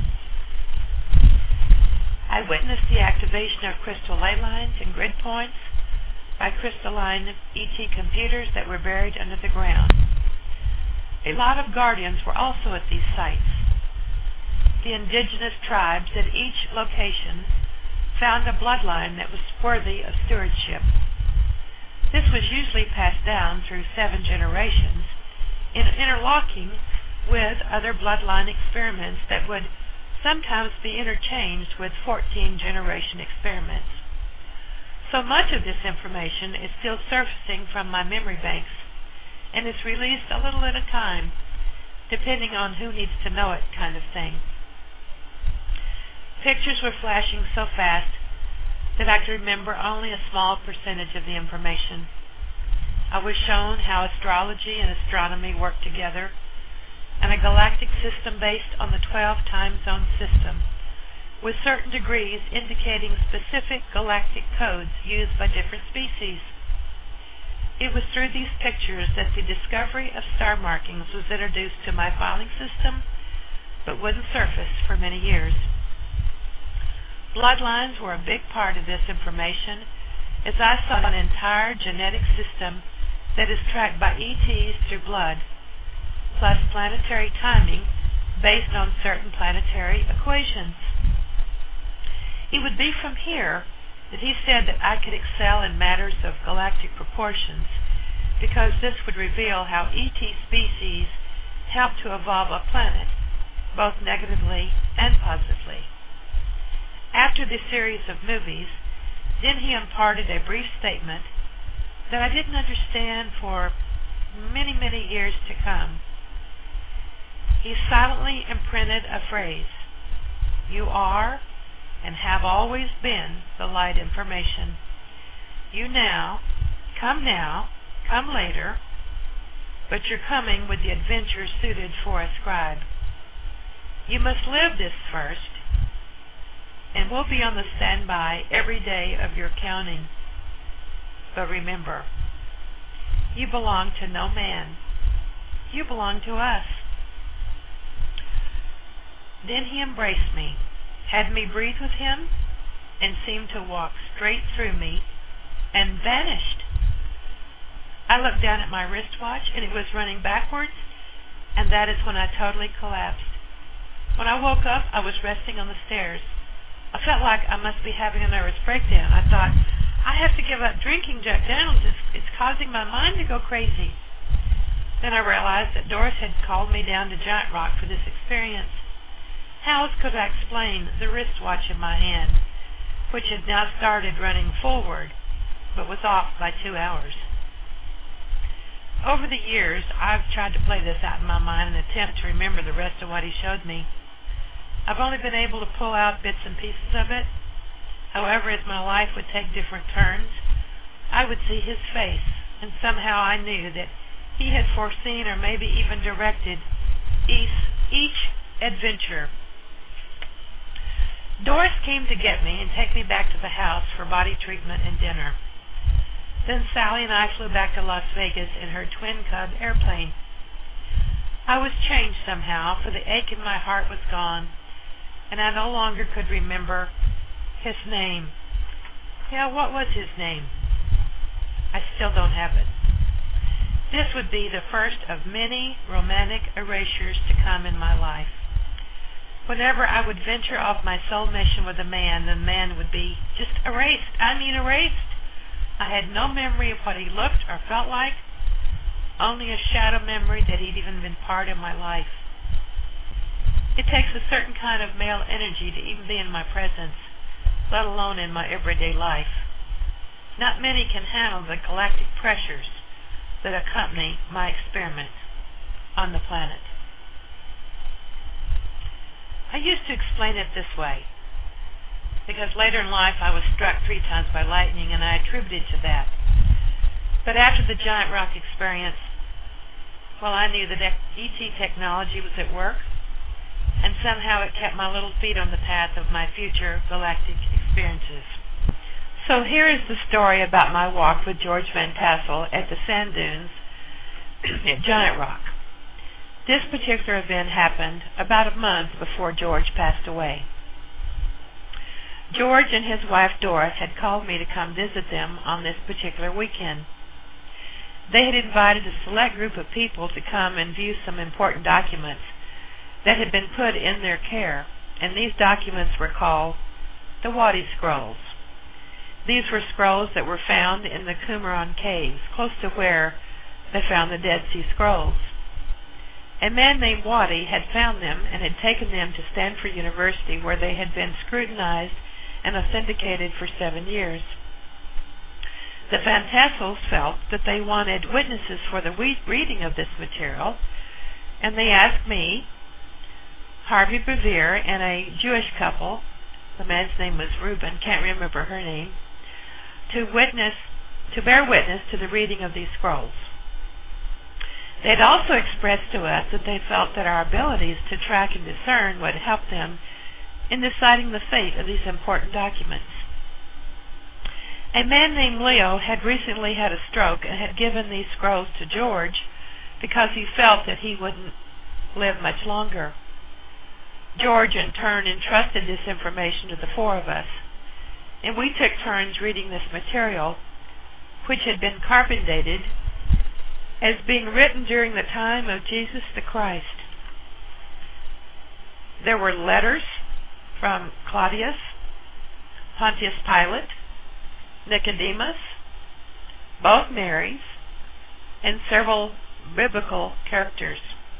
I witnessed the activation of crystal ley lines and grid points by crystalline ET computers that were buried under the ground. A lot of guardians were also at these sites. The indigenous tribes at each location found a bloodline that was worthy of stewardship. This was usually passed down through 7 generations, interlocking with other bloodline experiments that would sometimes be interchanged with 14-generation experiments. So much of this information is still surfacing from my memory banks and is released a little at a time, depending on who needs to know it kind of thing. Pictures were flashing so fast that I could remember only a small percentage of the information. I was shown how astrology and astronomy work together, and a galactic system based on the 12 time zone system, with certain degrees indicating specific galactic codes used by different species. It was through these pictures that the discovery of star markings was introduced to my filing system, but wouldn't surface for many years. Bloodlines were a big part of this information, as I saw an entire genetic system that is tracked by ETs through blood, plus planetary timing based on certain planetary equations. It would be from here that he said that I could excel in matters of galactic proportions, because this would reveal how ET species helped to evolve a planet, both negatively and positively. After the series of movies, then he imparted a brief statement that I didn't understand for many, many years to come. he silently imprinted a phrase: "You are and have always been the light information. You now, come later, but you're coming with the adventure suited for a scribe. You must live this first, and we'll be on the standby every day of your counting. But remember, you belong to no man. You belong to us." Then he embraced me, had me breathe with him, and seemed to walk straight through me and vanished. I looked down at my wristwatch, and it was running backwards, and that is when I totally collapsed. When I woke up, I was resting on the stairs. I felt like I must be having a nervous breakdown. I thought, I have to give up drinking Jack Daniels. It's causing my mind to go crazy. Then I realized that Doris had called me down to Giant Rock for this experience. How else could I explain the wristwatch in my hand, which had now started running forward, but was off by 2 hours? Over the years, I've tried to play this out in my mind in an attempt to remember the rest of what he showed me. I've only been able to pull out bits and pieces of it. However, as my life would take different turns, I would see his face, and somehow I knew that he had foreseen or maybe even directed each adventure. Doris came to get me and take me back to the house for body treatment and dinner. Then Sally and I flew back to Las Vegas in her twin Cub airplane. I was changed somehow, for the ache in my heart was gone, and I no longer could remember his name. Yeah, what was his name? I still don't have it. This would be the first of many romantic erasures to come in my life. Whenever I would venture off my soul mission with a man, the man would be just erased. I mean erased. I had no memory of what he looked or felt like, only a shadow memory that he'd even been part of my life. It takes a certain kind of male energy to even be in my presence, let alone in my everyday life. Not many can handle the galactic pressures that accompany my experiment on the planet. I used to explain it this way, because later in life I was struck 3 times by lightning, and I attributed to that. But after the Giant Rock experience, well, I knew that ET technology was at work, and somehow it kept my little feet on the path of my future galactic experiences. So here is the story about my walk with George Van Tassel at the sand dunes at Giant Rock. This particular event happened about a month before George passed away. George and his wife Doris had called me to come visit them on this particular weekend. They had invited a select group of people to come and view some important documents that had been put in their care, and these documents were called the Wadi Scrolls. These were scrolls that were found in the Qumran caves, close to where they found the Dead Sea Scrolls. A man named Wadi had found them and had taken them to Stanford University, where they had been scrutinized and authenticated for 7 years. The Van Tassels felt that they wanted witnesses for the reading of this material, and they asked me, Harvey Bevere, and a Jewish couple, the man's name was Reuben, can't remember her name, to bear witness to the reading of these scrolls. They had also expressed to us that they felt that our abilities to track and discern would help them in deciding the fate of these important documents. A man named Leo had recently had a stroke and had given these scrolls to George because he felt that he wouldn't live much longer. George, in turn, entrusted this information to the 4 of us, and we took turns reading this material, which had been carbon dated as being written during the time of Jesus the Christ. There were letters from Claudius, Pontius Pilate, Nicodemus, both Marys, and several biblical characters.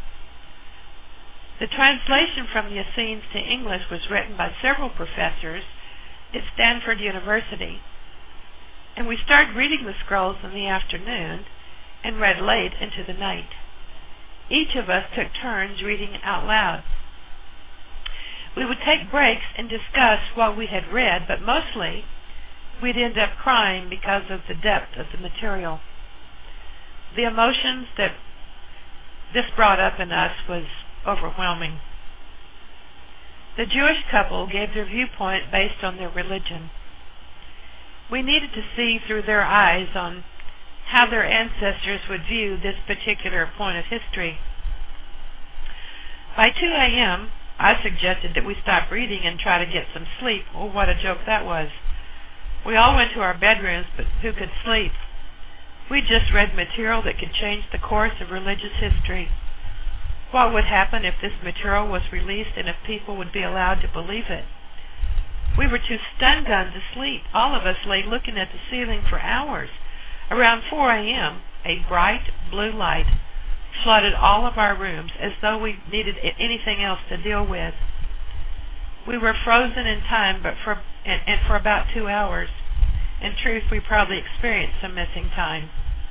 The translation from the Essenes to English was written by several professors at Stanford University, and we started reading the scrolls in the afternoon and read late into the night. each of us took turns reading out loud. We would take breaks and discuss what we had read, but mostly we'd end up crying because of the depth of the material. The emotions that this brought up in us was overwhelming. The Jewish couple gave their viewpoint based on their religion. We needed to see through their eyes on how their ancestors would view this particular point of history. By 2 a.m., I suggested that we stop reading and try to get some sleep. Oh, what a joke that was. We all went to our bedrooms, but who could sleep? We just read material that could change the course of religious history. What would happen if this material was released and if people would be allowed to believe it? We were too stun-gunned to sleep. All of us lay looking at the ceiling for hours. Around 4 a.m., a bright blue light flooded all of our rooms as though we needed anything else to deal with. We were frozen in time for about 2 hours. In truth, we probably experienced some missing time.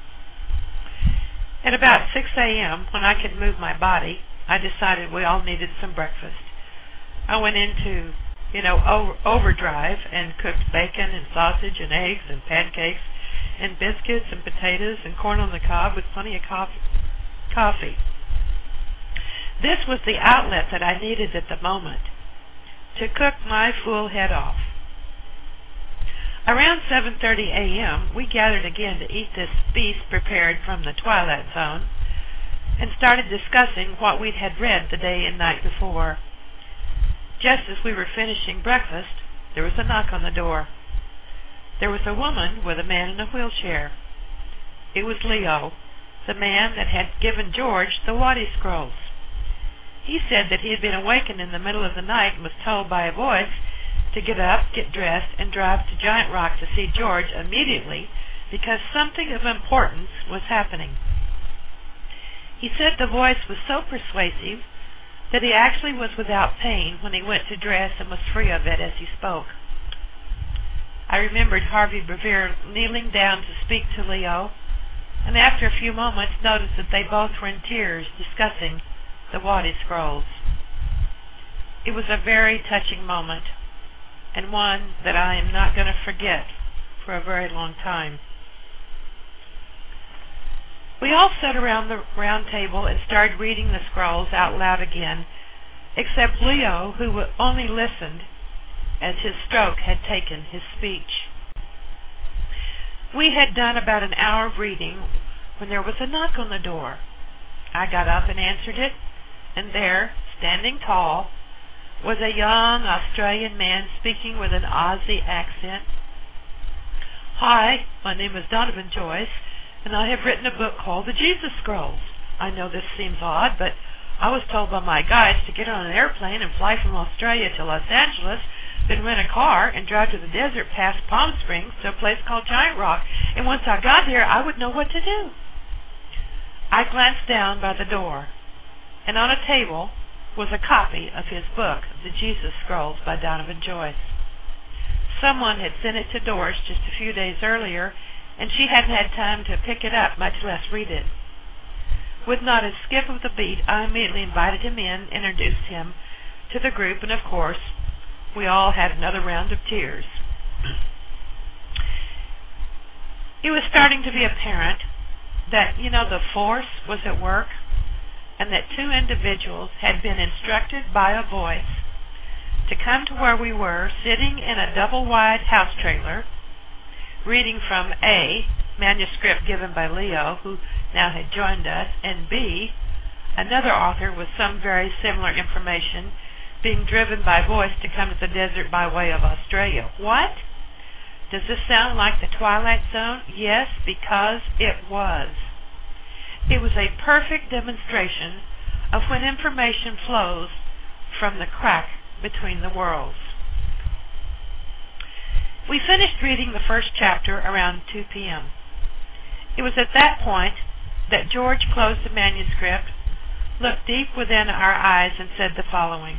At about 6 a.m., when I could move my body, I decided we all needed some breakfast. I went into, overdrive and cooked bacon and sausage and eggs and pancakes and biscuits and potatoes and corn on the cob with plenty of coffee. This was the outlet that I needed at the moment to cook my full head off. Around 7:30 a.m., we gathered again to eat this feast prepared from the Twilight Zone and started discussing what we had read the day and night before. Just as we were finishing breakfast, there was a knock on the door. There was a woman with a man in a wheelchair. It was Leo, the man that had given George the Wadi Scrolls. He said that he had been awakened in the middle of the night and was told by a voice to get up, get dressed, and drive to Giant Rock to see George immediately because something of importance was happening. He said the voice was so persuasive that he actually was without pain when he went to dress and was free of it as he spoke. I remembered Harvey Brevere kneeling down to speak to Leo, and after a few moments noticed that they both were in tears discussing the Wadi Scrolls. It was a very touching moment, and one that I am not going to forget for a very long time. We all sat around the round table and started reading the scrolls out loud again, except Leo, who only listened as his stroke had taken his speech. We had done about an hour of reading when there was a knock on the door. I got up and answered it, and there, standing tall, was a young Australian man speaking with an Aussie accent. "Hi, my name is Donovan Joyce, and I have written a book called The Jesus Scrolls. I know this seems odd, but I was told by my guides to get on an airplane and fly from Australia to Los Angeles, then rent a car and drive to the desert past Palm Springs to a place called Giant Rock, and once I got there, I would know what to do." I glanced down by the door, and on a table was a copy of his book, The Jesus Scrolls by Donovan Joyce. Someone had sent it to Doris just a few days earlier, and she hadn't had time to pick it up, much less read it. With not a skip of the beat, I immediately invited him in, introduced him to the group, and of course, we all had another round of tears. It was starting to be apparent that, the force was at work, and that two individuals had been instructed by a voice to come to where we were, sitting in a double-wide house trailer, reading from A, manuscript given by Leo, who now had joined us, and B, another author with some very similar information being driven by voice to come to the desert by way of Australia. What? Does this sound like the Twilight Zone? Yes, because it was. It was a perfect demonstration of when information flows from the crack between the worlds. We finished reading the first chapter around 2 p.m. It was at that point that George closed the manuscript, looked deep within our eyes, and said the following: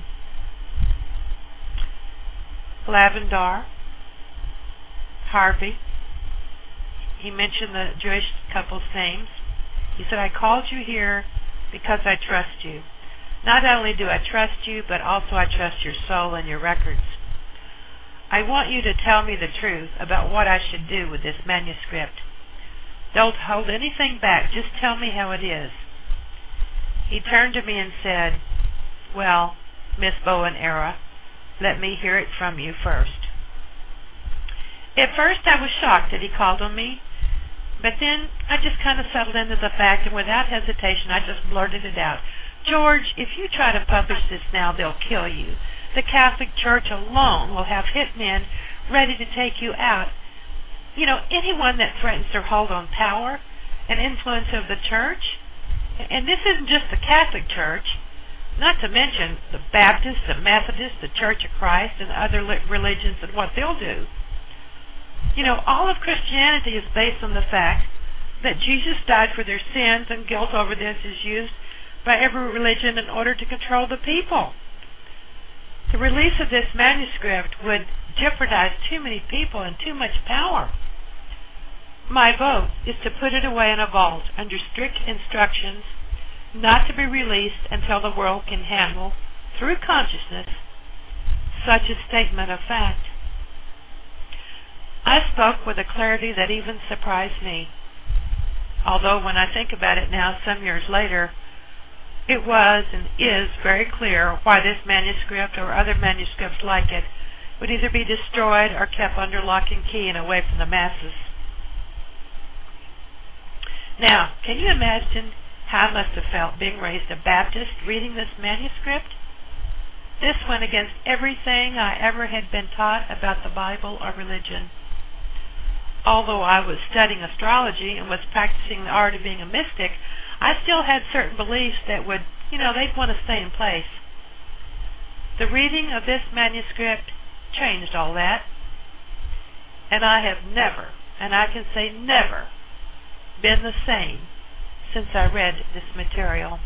Lavendar, Harvey, he mentioned the Jewish couple's names. He said, "I called you here because I trust you. Not only do I trust you, but also I trust your soul and your records. I want you to tell me the truth about what I should do with this manuscript. Don't hold anything back. Just tell me how it is. He turned to me and said, well, Miss Bowen Era, let me hear it from you first. At first I was shocked that he called on me, but then I just kind of settled into the fact, and without hesitation I just blurted it out. George, if you try to publish this now, they'll kill you. The Catholic Church alone will have hitmen ready to take you out. You know, anyone that threatens their hold on power and influence of the church, and this isn't just the Catholic Church, not to mention the Baptists, the Methodists, the Church of Christ, and other religions and what they'll do. You know, all of Christianity is based on the fact that Jesus died for their sins, and guilt over this is used by every religion in order to control the people. The release of this manuscript would jeopardize too many people and too much power. My vote is to put it away in a vault under strict instructions not to be released until the world can handle, through consciousness, such a statement of fact. I spoke with a clarity that even surprised me, although when I think about it now, some years later, it was and is very clear why this manuscript or other manuscripts like it would either be destroyed or kept under lock and key and away from the masses. Now, can you imagine how I must have felt being raised a Baptist reading this manuscript? This went against everything I ever had been taught about the Bible or religion. Although I was studying astrology and was practicing the art of being a mystic, I still had certain beliefs that would, they'd want to stay in place. The reading of this manuscript changed all that, and I have never, and I can say never, been the same since I read this material.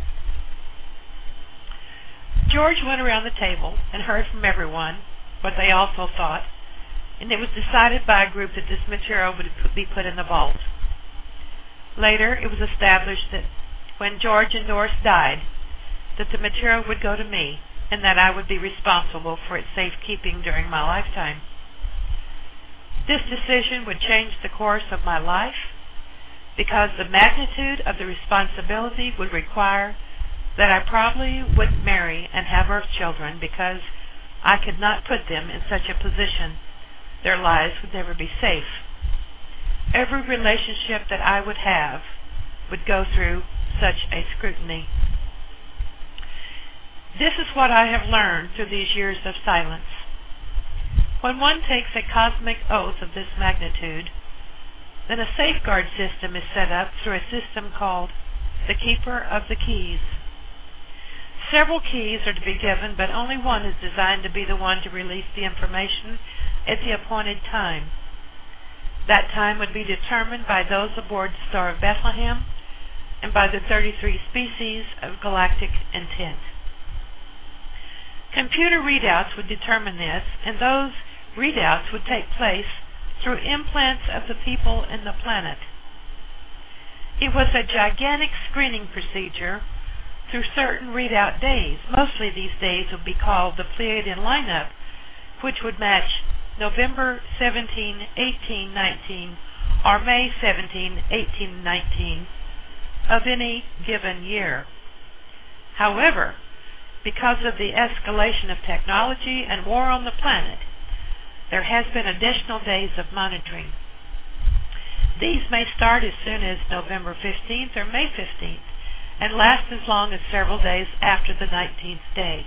George went around the table and heard from everyone what they also thought, and it was decided by a group that this material would be put in the vault. Later, it was established that when George and Doris died, that the material would go to me, and that I would be responsible for its safekeeping during my lifetime. This decision would change the course of my life, because the magnitude of the responsibility would require that I probably wouldn't marry and have Earth children, because I could not put them in such a position. Their lives would never be safe. Every relationship that I would have would go through such a scrutiny. This is what I have learned through these years of silence. When one takes a cosmic oath of this magnitude, then a safeguard system is set up through a system called the Keeper of the Keys. Several keys are to be given, but only one is designed to be the one to release the information at the appointed time. That time would be determined by those aboard the Star of Bethlehem and by the 33 species of galactic intent. Computer readouts would determine this, and those readouts would take place through implants of the people in the planet. It was a gigantic screening procedure through certain readout days. Mostly these days would be called the Pleiadian lineup, which would match November 17, 18, 19, or May 17, 18, 19 of any given year. However, because of the escalation of technology and war on the planet, there has been additional days of monitoring. These may start as soon as November 15th or May 15th and last as long as several days after the 19th day.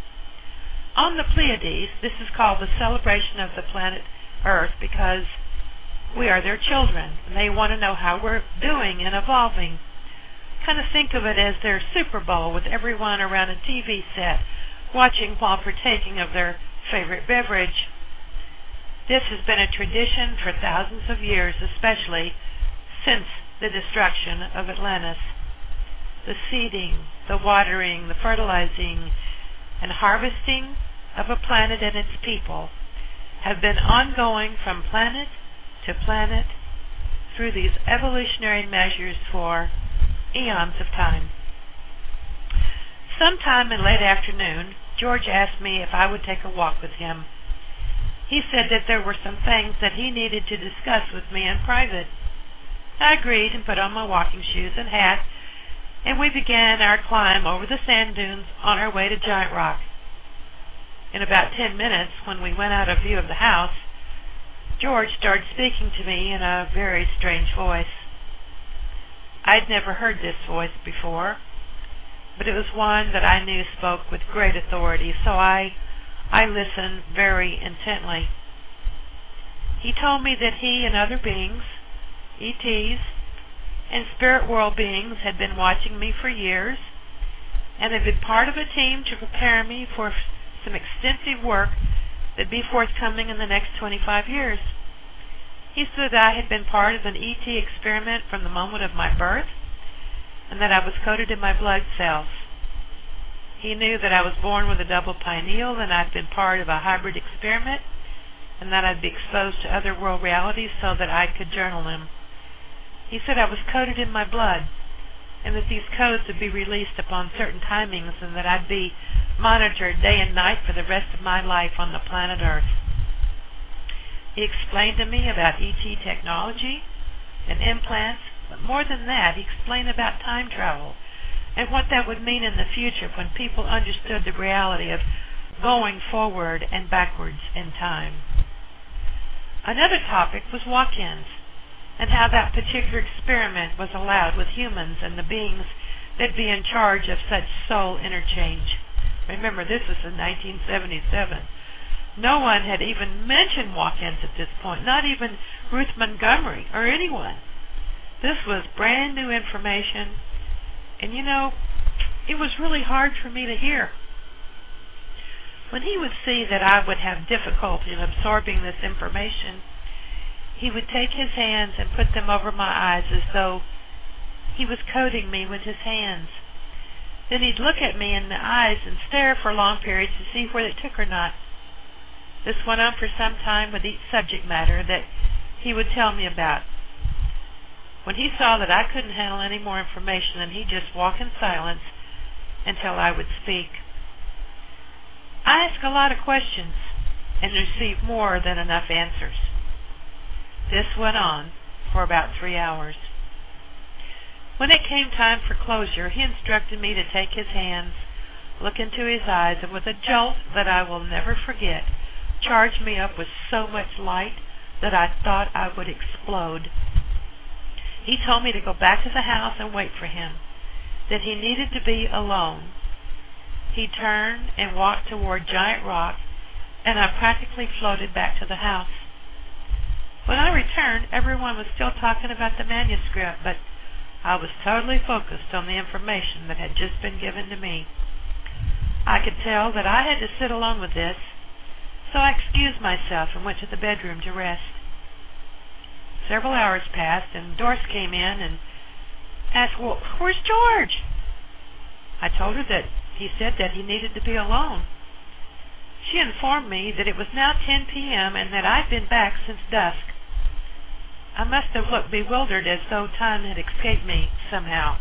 On the Pleiades, this is called the celebration of the planet Earth because we are their children, and they want to know how we're doing and evolving. Kind of think of it as their Super Bowl with everyone around a TV set watching while partaking of their favorite beverage. This has been a tradition for thousands of years, especially since the destruction of Atlantis. The seeding, the watering, the fertilizing, and harvesting of a planet and its people have been ongoing from planet to planet through these evolutionary measures for eons of time. Sometime in late afternoon, George asked me if I would take a walk with him. He said that there were some things that he needed to discuss with me in private. I agreed and put on my walking shoes and hat, and we began our climb over the sand dunes on our way to Giant Rock. In about 10 minutes, when we went out of view of the house, George started speaking to me in a very strange voice. I'd never heard this voice before, but it was one that I knew spoke with great authority, so I listened very intently. He told me that he and other beings, ETs, and spirit world beings had been watching me for years and had been part of a team to prepare me for some extensive work that'd be forthcoming in the next 25 years. He said that I had been part of an ET experiment from the moment of my birth and that I was coded in my blood cells. He knew that I was born with a double pineal and I'd been part of a hybrid experiment and that I'd be exposed to other world realities so that I could journal them. He said I was coded in my blood and that these codes would be released upon certain timings and that I'd be monitored day and night for the rest of my life on the planet Earth. He explained to me about ET technology and implants, but more than that, he explained about time travel and what that would mean in the future when people understood the reality of going forward and backwards in time. Another topic was walk-ins and how that particular experiment was allowed with humans and the beings that'd be in charge of such soul interchange. Remember, this was in 1977. No one had even mentioned walk-ins at this point, not even Ruth Montgomery or anyone. This was brand new information, and it was really hard for me to hear. When he would see that I would have difficulty in absorbing this information, he would take his hands and put them over my eyes as though he was coding me with his hands. Then he'd look at me in the eyes and stare for long periods to see whether it took or not. This went on for some time with each subject matter that he would tell me about. When he saw that I couldn't handle any more information, then he'd just walk in silence until I would speak. I asked a lot of questions and received more than enough answers. This went on for about 3 hours. When it came time for closure, he instructed me to take his hands, look into his eyes, and with a jolt that I will never forget, charged me up with so much light that I thought I would explode. He told me to go back to the house and wait for him, that he needed to be alone. He turned and walked toward Giant Rock, and I practically floated back to the house. When I returned, everyone was still talking about the manuscript, but I was totally focused on the information that had just been given to me. I could tell that I had to sit alone with this, so I excused myself and went to the bedroom to rest. Several hours passed, and Doris came in and asked, "Well, where's George?" I told her that he said that he needed to be alone. She informed me that it was now 10 p.m. and that I'd been back since dusk. I must have looked bewildered as though time had escaped me somehow.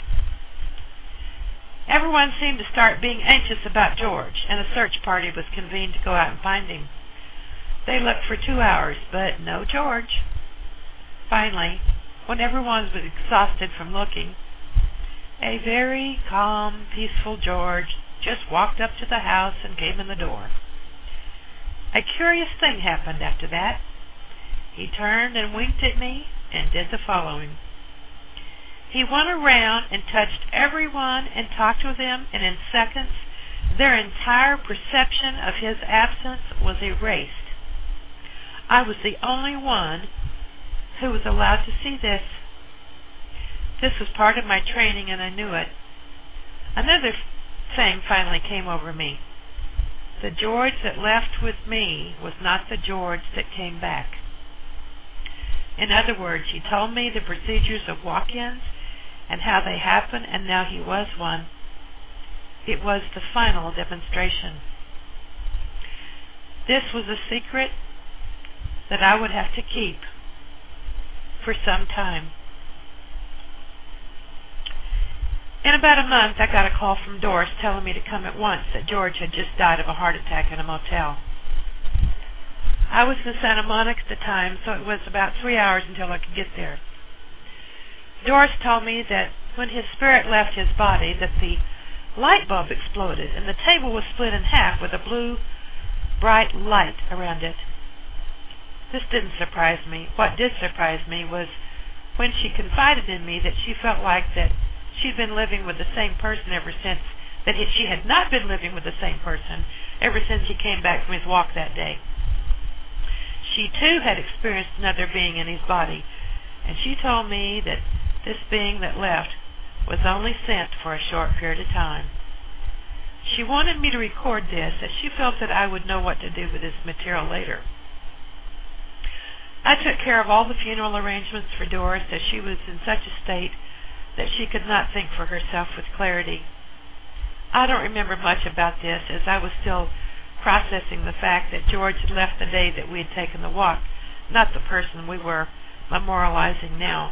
Everyone seemed to start being anxious about George, and a search party was convened to go out and find him. They looked for 2 hours, but no George. Finally, when everyone was exhausted from looking, a very calm, peaceful George just walked up to the house and came in the door. A curious thing happened after that. He turned and winked at me and did the following. He went around and touched everyone and talked with them, and in seconds, their entire perception of his absence was erased. I was the only one who was allowed to see this. This was part of my training, and I knew it. Another thing finally came over me. The George that left with me was not the George that came back. In other words, he told me the procedures of walk-ins and how they happen, and now he was one. It was the final demonstration. This was a secret that I would have to keep for some time. In about a month, I got a call from Doris telling me to come at once, that George had just died of a heart attack in a motel. I was in Santa Monica at the time, so it was about 3 hours until I could get there. Doris told me that when his spirit left his body, that the light bulb exploded and the table was split in half with a blue, bright light around it. This didn't surprise me. What did surprise me was when she confided in me that she felt like that she'd been living with the same person ever since, that she had not been living with the same person ever since he came back from his walk that day. She, too, had experienced another being in his body, and she told me that this being that left was only sent for a short period of time. She wanted me to record this, as she felt that I would know what to do with this material later. I took care of all the funeral arrangements for Doris, as she was in such a state that she could not think for herself with clarity. I don't remember much about this, as I was still processing the fact that George had left the day that we had taken the walk, not the person we were memorializing now.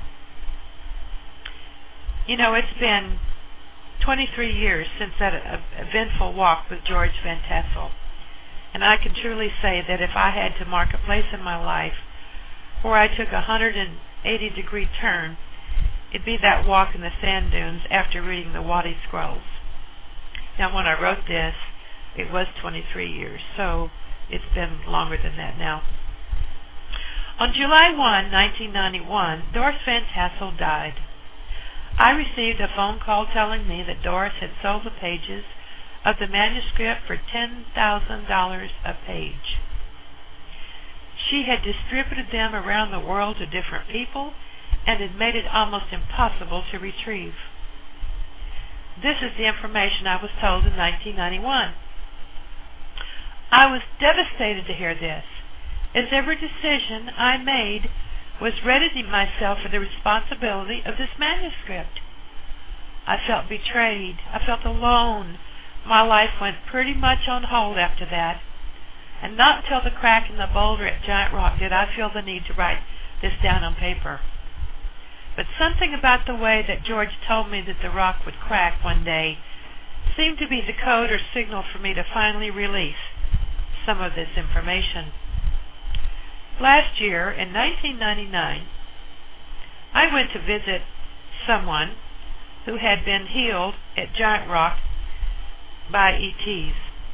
You know, it's been 23 years since that eventful walk with George Van Tassel, and I can truly say that if I had to mark a place in my life where I took a 180-degree turn, it'd be that walk in the sand dunes after reading the Wadi Scrolls. Now, when I wrote this, it was 23 years, so it's been longer than that now. On July 1, 1991, Doris Van Tassel died. I received a phone call telling me that Doris had sold the pages of the manuscript for $10,000 a page. She had distributed them around the world to different people and had made it almost impossible to retrieve. This is the information I was told in 1991. I was devastated to hear this, as every decision I made was readying myself for the responsibility of this manuscript. I felt betrayed. I felt alone. My life went pretty much on hold after that, and not until the crack in the boulder at Giant Rock did I feel the need to write this down on paper. But something about the way that George told me that the rock would crack one day seemed to be the code or signal for me to finally release some of this information. Last year, in 1999, I went to visit someone who had been healed at Giant Rock by ETs.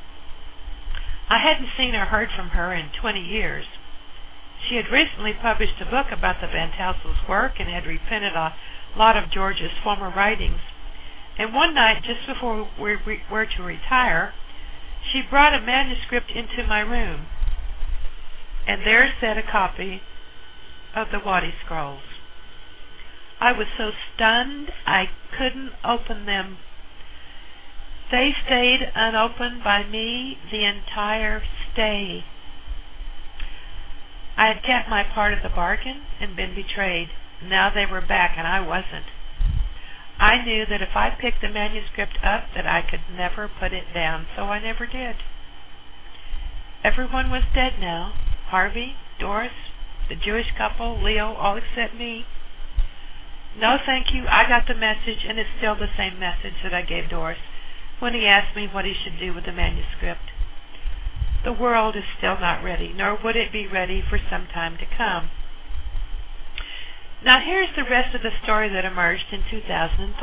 I hadn't seen or heard from her in 20 years. She had recently published a book about the Van Tassel's work and had reprinted a lot of George's former writings. And one night, just before we were to retire, she brought a manuscript into my room, and there sat a copy of the Wadi Scrolls. I was so stunned I couldn't open them. They stayed unopened by me the entire stay. I had kept my part of the bargain and been betrayed. Now they were back and I wasn't. I knew that if I picked the manuscript up that I could never put it down, so I never did. Everyone was dead now. Harvey, Doris, the Jewish couple, Leo, all except me. No, thank you. I got the message, and it's still the same message that I gave Doris when he asked me what he should do with the manuscript. The world is still not ready, nor would it be ready for some time to come. Now here's the rest of the story that emerged in 2005.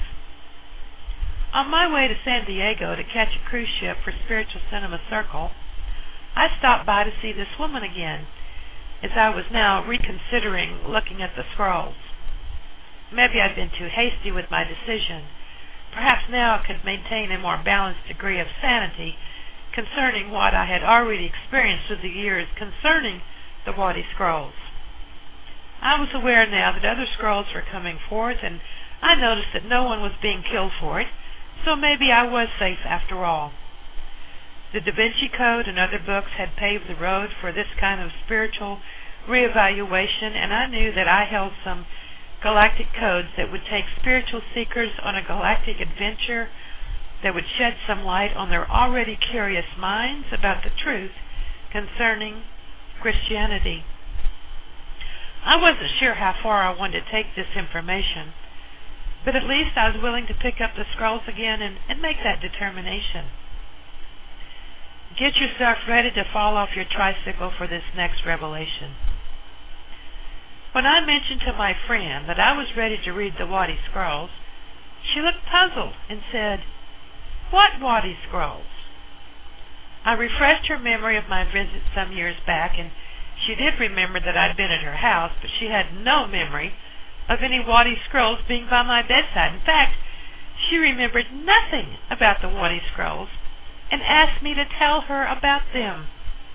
On my way to San Diego to catch a cruise ship for Spiritual Cinema Circle, I stopped by to see this woman again, as I was now reconsidering looking at the scrolls. Maybe I'd been too hasty with my decision. Perhaps now I could maintain a more balanced degree of sanity concerning what I had already experienced through the years concerning the Wadi Scrolls. I was aware now that other scrolls were coming forth, and I noticed that no one was being killed for it, so maybe I was safe after all. The Da Vinci Code and other books had paved the road for this kind of spiritual reevaluation, and I knew that I held some galactic codes that would take spiritual seekers on a galactic adventure that would shed some light on their already curious minds about the truth concerning Christianity. I wasn't sure how far I wanted to take this information, But at least I was willing to pick up the scrolls again and make that determination. Get yourself ready to fall off your tricycle for this next revelation. When I mentioned to my friend that I was ready to read the Wadi Scrolls, she looked puzzled and said, "What Wadi Scrolls?" I refreshed her memory of my visit some years back, and she did remember that I'd been at her house, but she had no memory of any Wadi Scrolls being by my bedside. In fact, she remembered nothing about the Wadi Scrolls and asked me to tell her about them.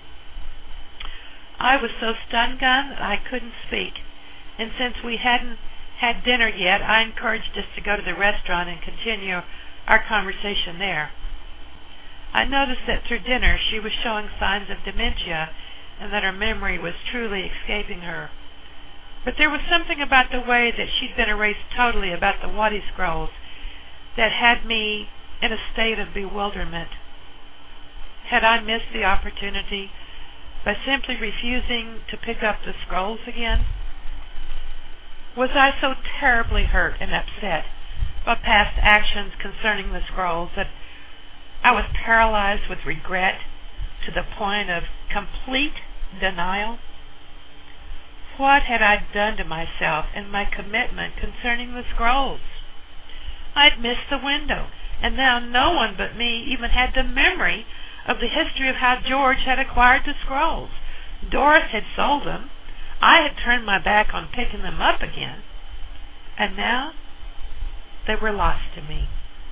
I was so stun-gunned that I couldn't speak, and since we hadn't had dinner yet, I encouraged us to go to the restaurant and continue our conversation there. I noticed that through dinner she was showing signs of dementia and that her memory was truly escaping her. But there was something about the way that she'd been erased totally about the Wadi Scrolls that had me in a state of bewilderment. Had I missed the opportunity by simply refusing to pick up the scrolls again? Was I so terribly hurt and upset by past actions concerning the scrolls that I was paralyzed with regret to the point of complete denial? What had I done to myself in my commitment concerning the scrolls? I'd missed the window, and now no one but me even had the memory of the history of how George had acquired the scrolls. Doris had sold them. I had turned my back on picking them up again. And now they were lost to me.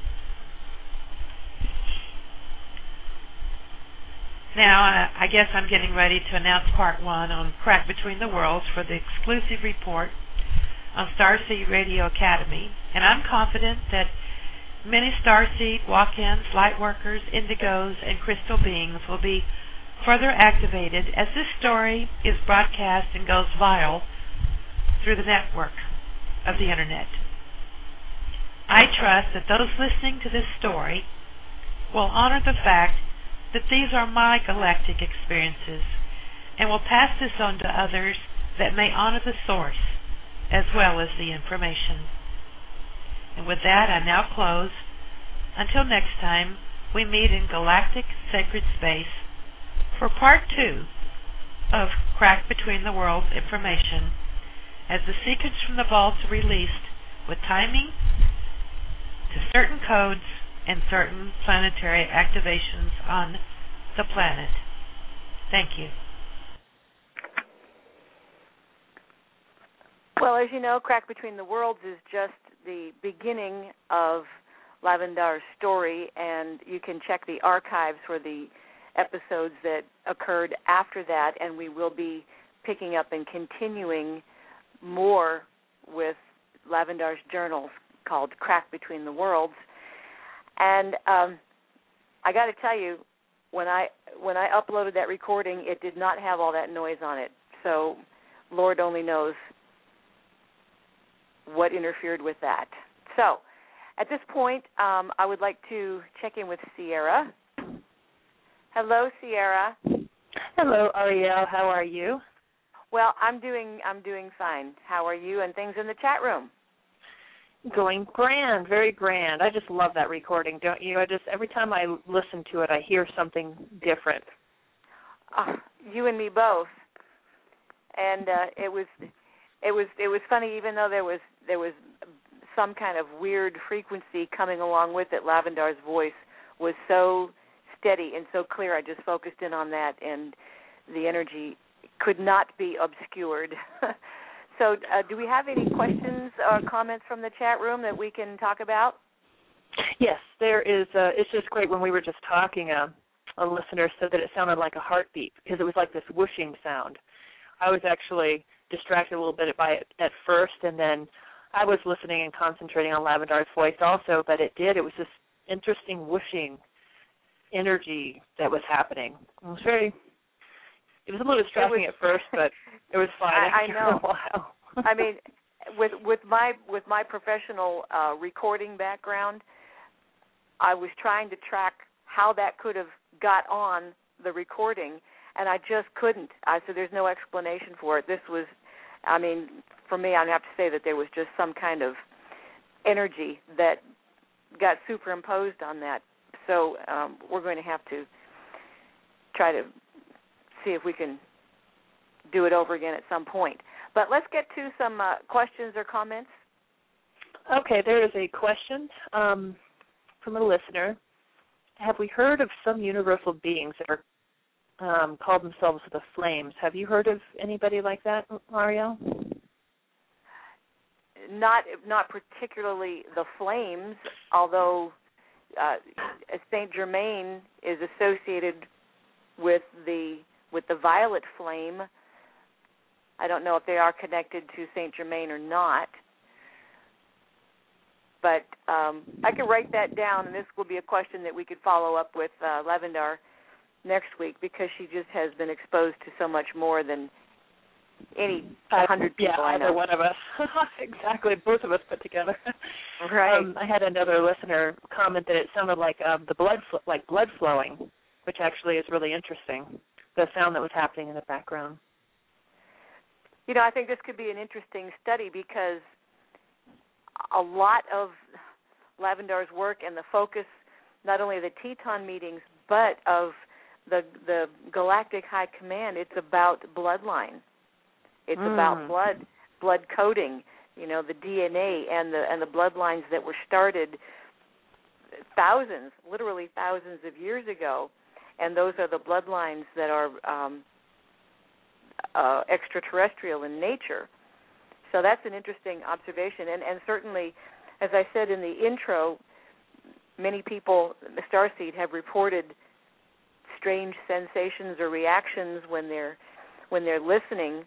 Now, I guess I'm getting ready to announce Part 1 on Crack Between the Worlds for the exclusive report on Starseed Radio Academy, and I'm confident that many Starseed, walk-ins, lightworkers, indigos, and crystal beings will be further activated as this story is broadcast and goes viral through the network of the Internet. I trust that those listening to this story will honor the fact that these are my galactic experiences and will pass this on to others that may honor the source as well as the information. And with that, I now close. Until next time, we meet in galactic sacred space for Part 2 of Crack Between the Worlds information as the secrets from the vaults are released with timing to certain codes and certain planetary activations on the planet. Thank you.
Well, as you know, Crack Between the Worlds is just the beginning of Lavendar's story, and you can check the archives for the episodes that occurred after that, and we will be picking up and continuing more with Lavendar's journals called Crack Between the Worlds. And I got to tell you, when I uploaded that recording, it did not have all that noise on it. So Lord only knows what interfered with that. So at this point, I would like to check in with Sierra. Hello, Sierra.
Hello, Ariel. How are you?
Well, I'm doing fine. How are you and things in the chat room?
Going grand, very grand. I just love that recording, don't you? Every time I listen to it, I hear something different.
You and me both. And it was funny, even though there was some kind of weird frequency coming along with it. Lavendar's voice was so steady and so clear. I just focused in on that, and the energy could not be obscured. So do we have any questions or comments from the chat room that we can talk about?
Yes, there is. It's just great. When we were just talking, a listener said that it sounded like a heartbeat because it was like this whooshing sound. I was actually distracted a little bit by it at first, and then I was listening and concentrating on Lavendar's voice also, but it was this interesting whooshing energy that was happening. It was a little distracting at first, but it was fine after a while.
I mean, with my professional recording background, I was trying to track how that could have got on the recording, and I just couldn't. So there's no explanation for it. This was, I mean, for me, I'd have to say that there was just some kind of energy that got superimposed on that. So we're going to have to try to see if we can do it over again at some point. But let's get to some questions or comments.
Okay, there is a question from a listener. Have we heard of some universal beings that are call themselves the Flames? Have you heard of anybody like that, Ariel?
Not particularly the Flames, although Saint Germain is associated with the violet flame. I don't know if they are connected to Saint Germain or not, but I can write that down, and this will be a question that we could follow up with Lavendar next week, because she just has been exposed to so much more than any 100 people I know.
Either one of us. Exactly, both of us put together.
Right.
I had another listener comment that it sounded like the blood flowing, which actually is really interesting, the sound that was happening in the background.
You know, I think this could be an interesting study, because a lot of Lavendar's work and the focus, not only of the Teton meetings, but of the Galactic High Command, it's about bloodline. It's about blood coding, you know, the DNA and the bloodlines that were started literally thousands of years ago, and those are the bloodlines that are extraterrestrial in nature. So that's an interesting observation, and certainly, as I said in the intro, many people, the Starseed, have reported strange sensations or reactions when they're listening.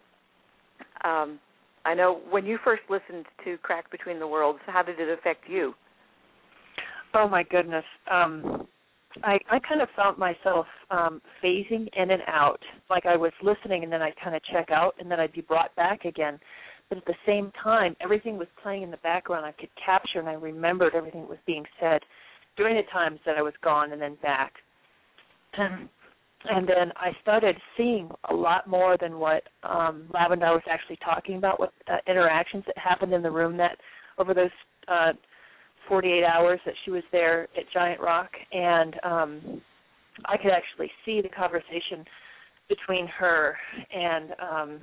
I know when you first listened to Crack Between the Worlds, how did it affect you?
Oh, my goodness. I kind of felt myself phasing in and out, like I was listening and then I'd kind of check out and then I'd be brought back again. But at the same time, everything was playing in the background. I could capture and I remembered everything that was being said during the times that I was gone and then back. And then I started seeing a lot more than what Lavendar was actually talking about, what interactions that happened in the room that over those 48 hours that she was there at Giant Rock. And I could actually see the conversation between her and,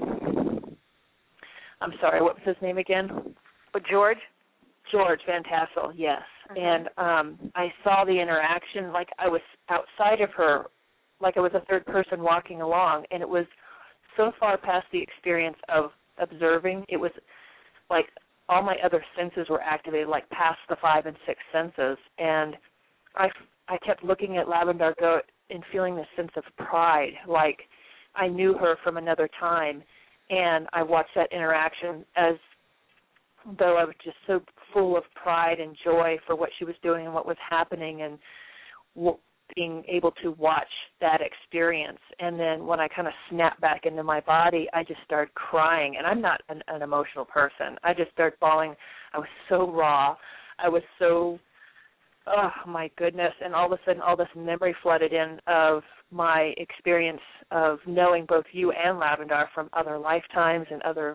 I'm sorry, what was his name again?
George?
George Van Tassel, yes. And I saw the interaction like I was outside of her, like I was a third person walking along, and it was so far past the experience of observing. It was like all my other senses were activated, like past the 5 and 6 senses, and I kept looking at Lavendar go and feeling this sense of pride, like I knew her from another time, and I watched that interaction as though I was just so full of pride and joy for what she was doing and what was happening, and being able to watch that experience. And then when I kind of snapped back into my body, I just started crying. And I'm not an emotional person. I just started bawling. I was so raw. I was so, oh, my goodness. And all of a sudden, all this memory flooded in of my experience of knowing both you and Lavendar from other lifetimes and other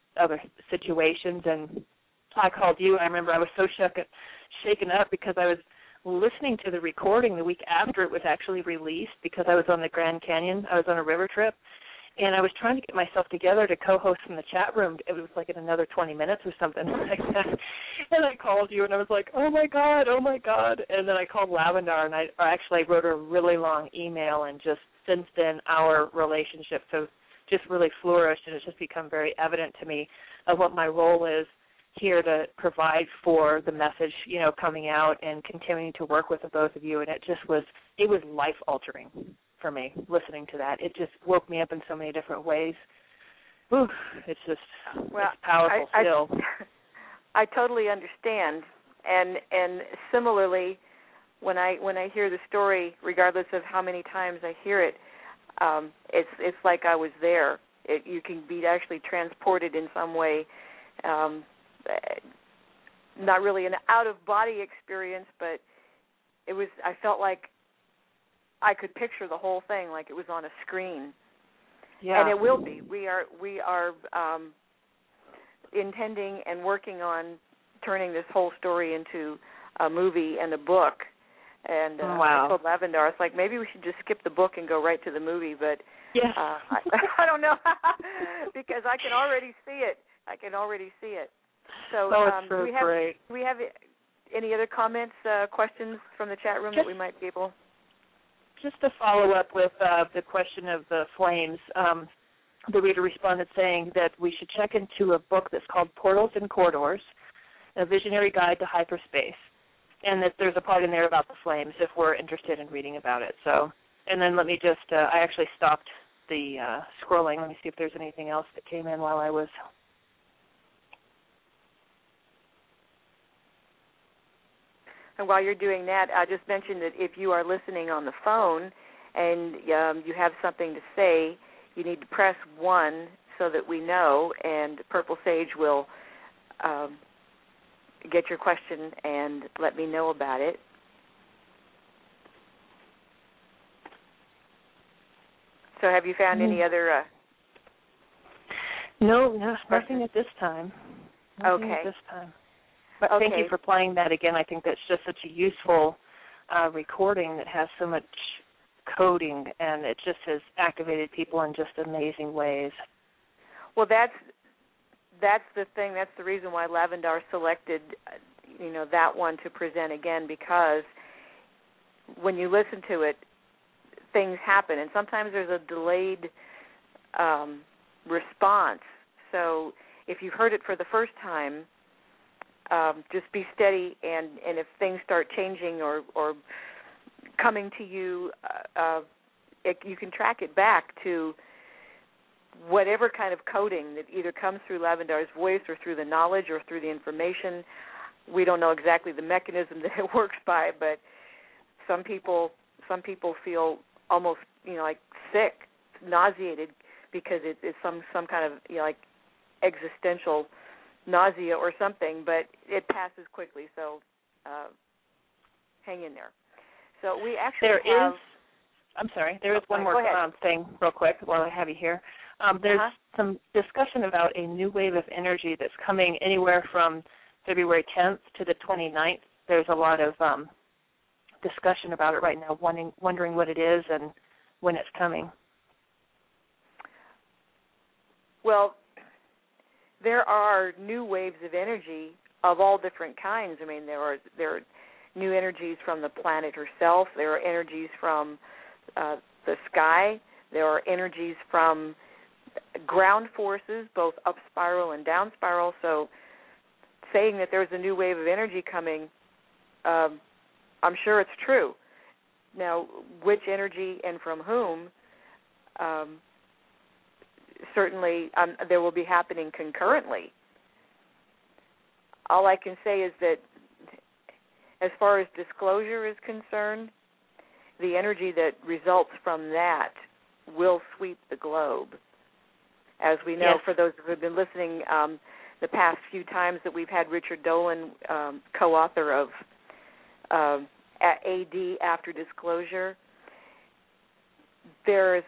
situations. And I called you. I remember I was so shaken up because I was listening to the recording the week after it was actually released, because I was on the Grand Canyon. I was on a river trip, and I was trying to get myself together to co-host from the chat room. It was like in another 20 minutes or something like that. And I called you, and I was like, oh, my God. And then I called Lavendar, and I wrote her a really long email, and just since then our relationship so just really flourished, and it's just become very evident to me of what my role is here to provide for the message, you know, coming out and continuing to work with the both of you. And it was life-altering for me listening to that. It just woke me up in so many different ways. Ooh, it's just it's powerful still.
I totally understand. And similarly, when I hear the story, regardless of how many times I hear it, it's like I was there. You can be actually transported in some way. Not really an out-of-body experience, but I felt like I could picture the whole thing like it was on a screen.
Yeah.
And it will be. We are intending and working on turning this whole story into a movie and a book. And
wow.
I told Lavendar, I was like, maybe we should just skip the book and go right to the movie. But
yes.
I don't know because I can already see it. So,
it's so great.
Do we have any other comments, questions from the chat room that we might be able?
Just to follow up with the question of the flames, the reader responded saying that we should check into a book that's called Portals and Corridors, A Visionary Guide to Hyperspace, and that there's a part in there about the flames if we're interested in reading about it. So, and then let me just, I actually stopped the scrolling. Let me see if there's anything else that came in while I was.
And while you're doing that, I just mentioned that if you are listening on the phone and you have something to say, you need to press 1 so that we know, and Purple Sage will get your question and let me know about it. So have you found any other...
No, nothing at this time. Nothing at this time. But thank you for playing that again. I think that's just such a useful recording that has so much coding, and it just has activated people in just amazing ways.
Well, that's the thing. That's the reason why Lavendar selected, that one to present again, because when you listen to it, things happen, and sometimes there's a delayed response. So if you've heard it for the first time, just be steady, and if things start changing or coming to you, you can track it back to whatever kind of coding that either comes through Lavendar's voice or through the knowledge or through the information. We don't know exactly the mechanism that it works by, but some people feel almost like sick, nauseated, because it's some kind of like existential nausea or something, but it passes quickly, so hang in there. So we actually
there is one more thing real quick while I have you here. There's some discussion about a new wave of energy that's coming anywhere from February 10th to the 29th. There's a lot of discussion about it right now, wondering what it is and when it's coming.
Well, there are new waves of energy of all different kinds. I mean, there are new energies from the planet herself. There are energies from the sky. There are energies from ground forces, both up spiral and down spiral. So saying that there's a new wave of energy coming, I'm sure it's true. Now, which energy and from whom, certainly there will be happening concurrently. All I can say is that as far as disclosure is concerned, the energy that results from that will sweep the globe. As we know, for those who have been listening the past few times that we've had Richard Dolan, co-author of AD, After Disclosure, there's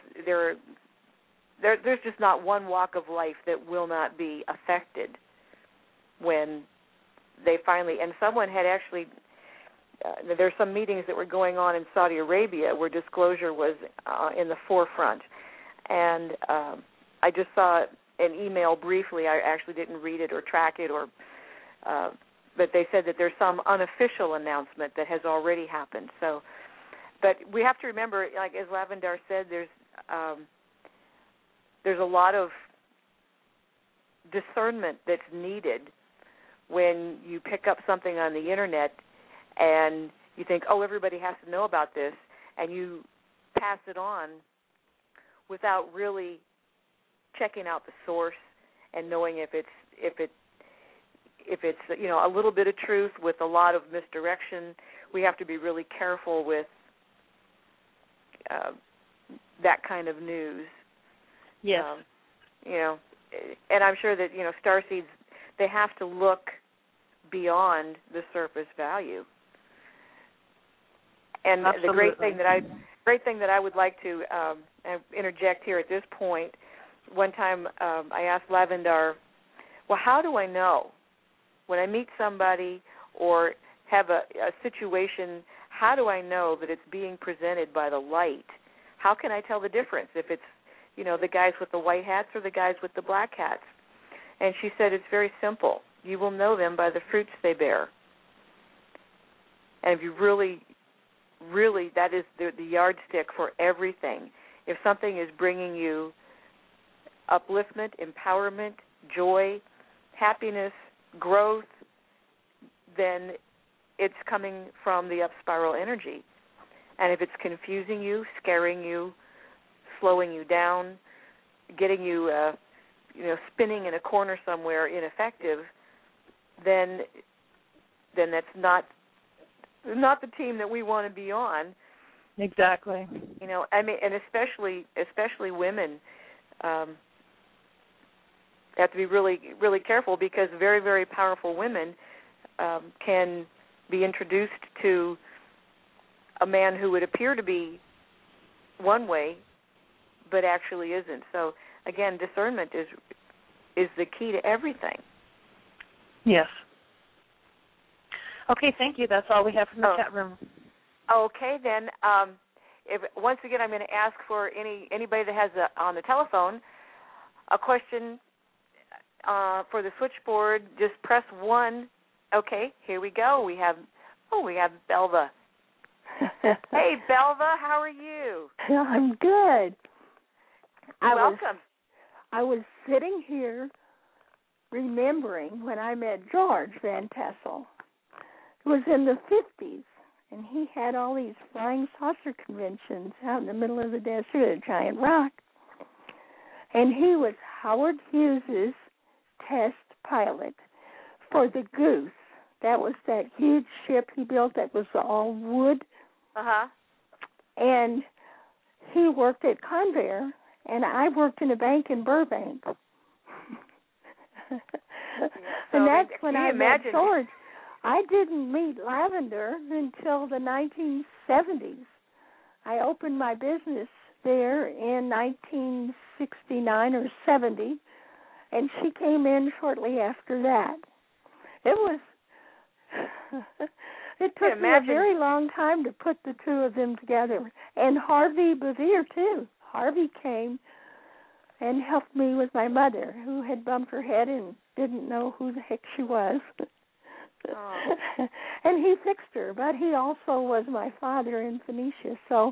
just not one walk of life that will not be affected when they finally, and someone had actually, there's some meetings that were going on in Saudi Arabia where disclosure was in the forefront. And I just saw an email briefly. I actually didn't read it or track it, but they said that there's some unofficial announcement that has already happened. So, but we have to remember, like as Lavendar said, there's a lot of discernment that's needed when you pick up something on the internet and you think, oh, everybody has to know about this, and you pass it on without really checking out the source and knowing if it's a little bit of truth with a lot of misdirection. We have to be really careful with that kind of news.
Yes.
And I'm sure that, starseeds, they have to look beyond the surface value. And
Absolutely.
The great thing that I would like to interject here at this point, one time I asked Lavendar, well, how do I know when I meet somebody or have a situation, how do I know that it's being presented by the light? How can I tell the difference if it's, the guys with the white hats or the guys with the black hats? And she said it's very simple. You will know them by the fruits they bear. And if you really, that is the yardstick for everything. If something is bringing you upliftment, empowerment, joy, happiness, growth, then it's coming from the up spiral energy. And if it's confusing you, scaring you, slowing you down, getting you, spinning in a corner somewhere, ineffective, then that's not the team that we want to be on.
Exactly.
And especially women have to be really, really careful, because very, very powerful women can be introduced to a man who would appear to be one way, but actually isn't. So again, discernment is the key to everything.
Yes. Okay, thank you. That's all we have from the chat room.
Okay, then. Once again, I'm going to ask for anybody that has on the telephone a question for the switchboard. Just press 1. Okay, here we go. We have Belva. Hey, Belva, how are you?
I'm good.
Welcome.
I was sitting here remembering when I met George Van Tassel. It was in the 50s, and he had all these flying saucer conventions out in the middle of the desert at Giant Rock. And he was Howard Hughes's test pilot for the Goose. That was that huge ship he built that was all wood.
Uh-huh.
And he worked at Convair, and I worked in a bank in Burbank. And that's when I met George. I didn't meet Lavender until the 1970s. I opened my business there in 1969 or 70, and she came in shortly after that. It took me a very long time to put the two of them together. And Harvey Bevere, too. Harvey came and helped me with my mother, who had bumped her head and didn't know who the heck she was.
Oh.
And he fixed her, but he also was my father in Phoenicia. So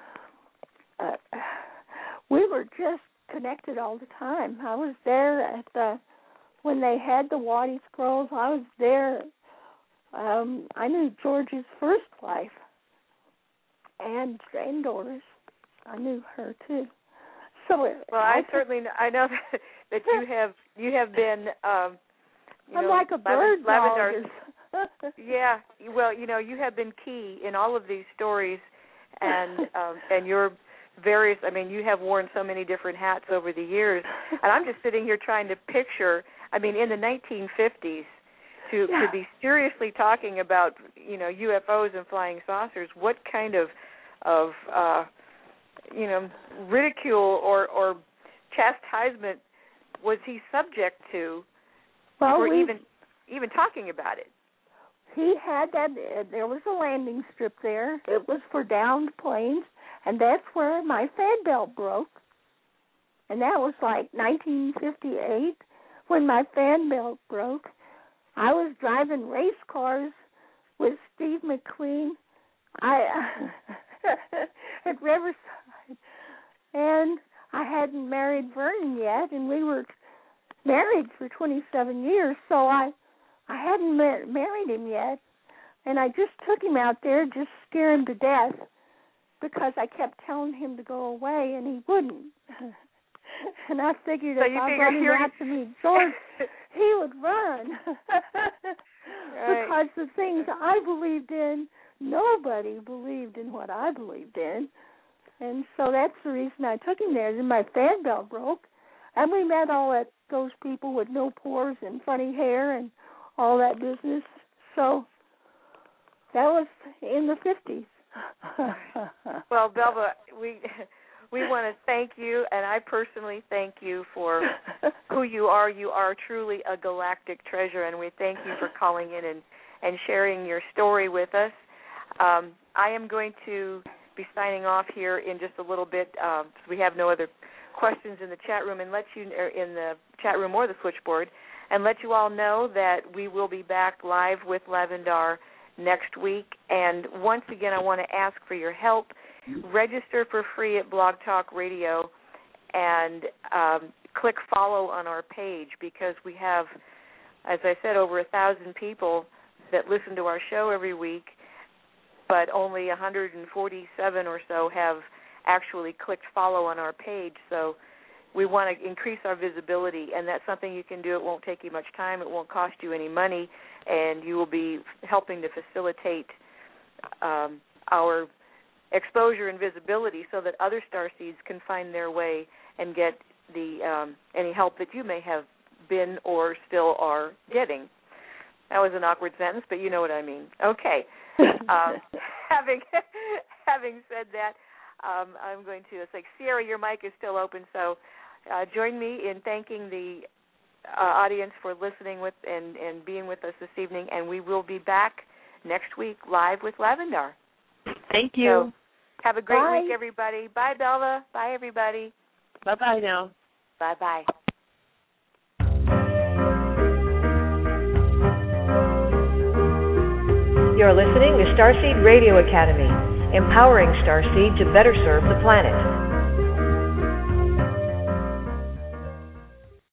we were just connected all the time. I was there when they had the Wadi Scrolls. I was there. I knew George's first wife, and Doris. I knew her too. So
I know that you have been.
I'm like a bird dog.
Yeah, well, you have been key in all of these stories, and your various. I mean, you have worn so many different hats over the years, and I'm just sitting here trying to picture. I mean, in the 1950s, to be seriously talking about UFOs and flying saucers, what kind of ridicule or chastisement was he subject to?
Well,
for even talking about it.
He had that. There was a landing strip there. It was for downed planes, and that's where my fan belt broke. And that was like 1958 when my fan belt broke. I was driving race cars with Steve McQueen at Riverside, and I hadn't married Vernon yet, and we were married for 27 years, so I hadn't married him yet, and I just took him out there just to scare him to death because I kept telling him to go away, and he wouldn't. And I figured if I brought him out to meet George, he would run. Because the things I believed in, nobody believed in what I believed in. And so that's the reason I took him there. Then my fan belt broke, and we met those people with no pores and funny hair and all that business. So that was in the 50s.
Well, Belva, we want to thank you, and I personally thank you for who you are. You are truly a galactic treasure, and we thank you for calling in and sharing your story with us. I am going to be signing off here in just a little bit. We have no other questions in the chat room, and in the chat room or the switchboard, and let you all know that we will be back live with Lavendar next week. And once again, I want to ask for your help. Register for free at Blog Talk Radio and click follow on our page, because we have, as I said, over 1,000 people that listen to our show every week, but only 147 or so have actually clicked follow on our page. So we want to increase our visibility, and that's something you can do. It won't take you much time. It won't cost you any money, and you will be helping to facilitate our exposure and visibility so that other starseeds can find their way and get the any help that you may have been or still are getting. That was an awkward sentence, but you know what I mean. Okay. Having said that, I'm going to say, Sierra, your mic is still open, so join me in thanking the audience for listening with and being with us this evening, and we will be back next week live with Lavendar.
Thank you.
So, have a great week, everybody. Bye, Bella. Bye, everybody.
Bye-bye now.
Bye-bye.
You're listening to Starseed Radio Academy, empowering Starseed to better serve the planet.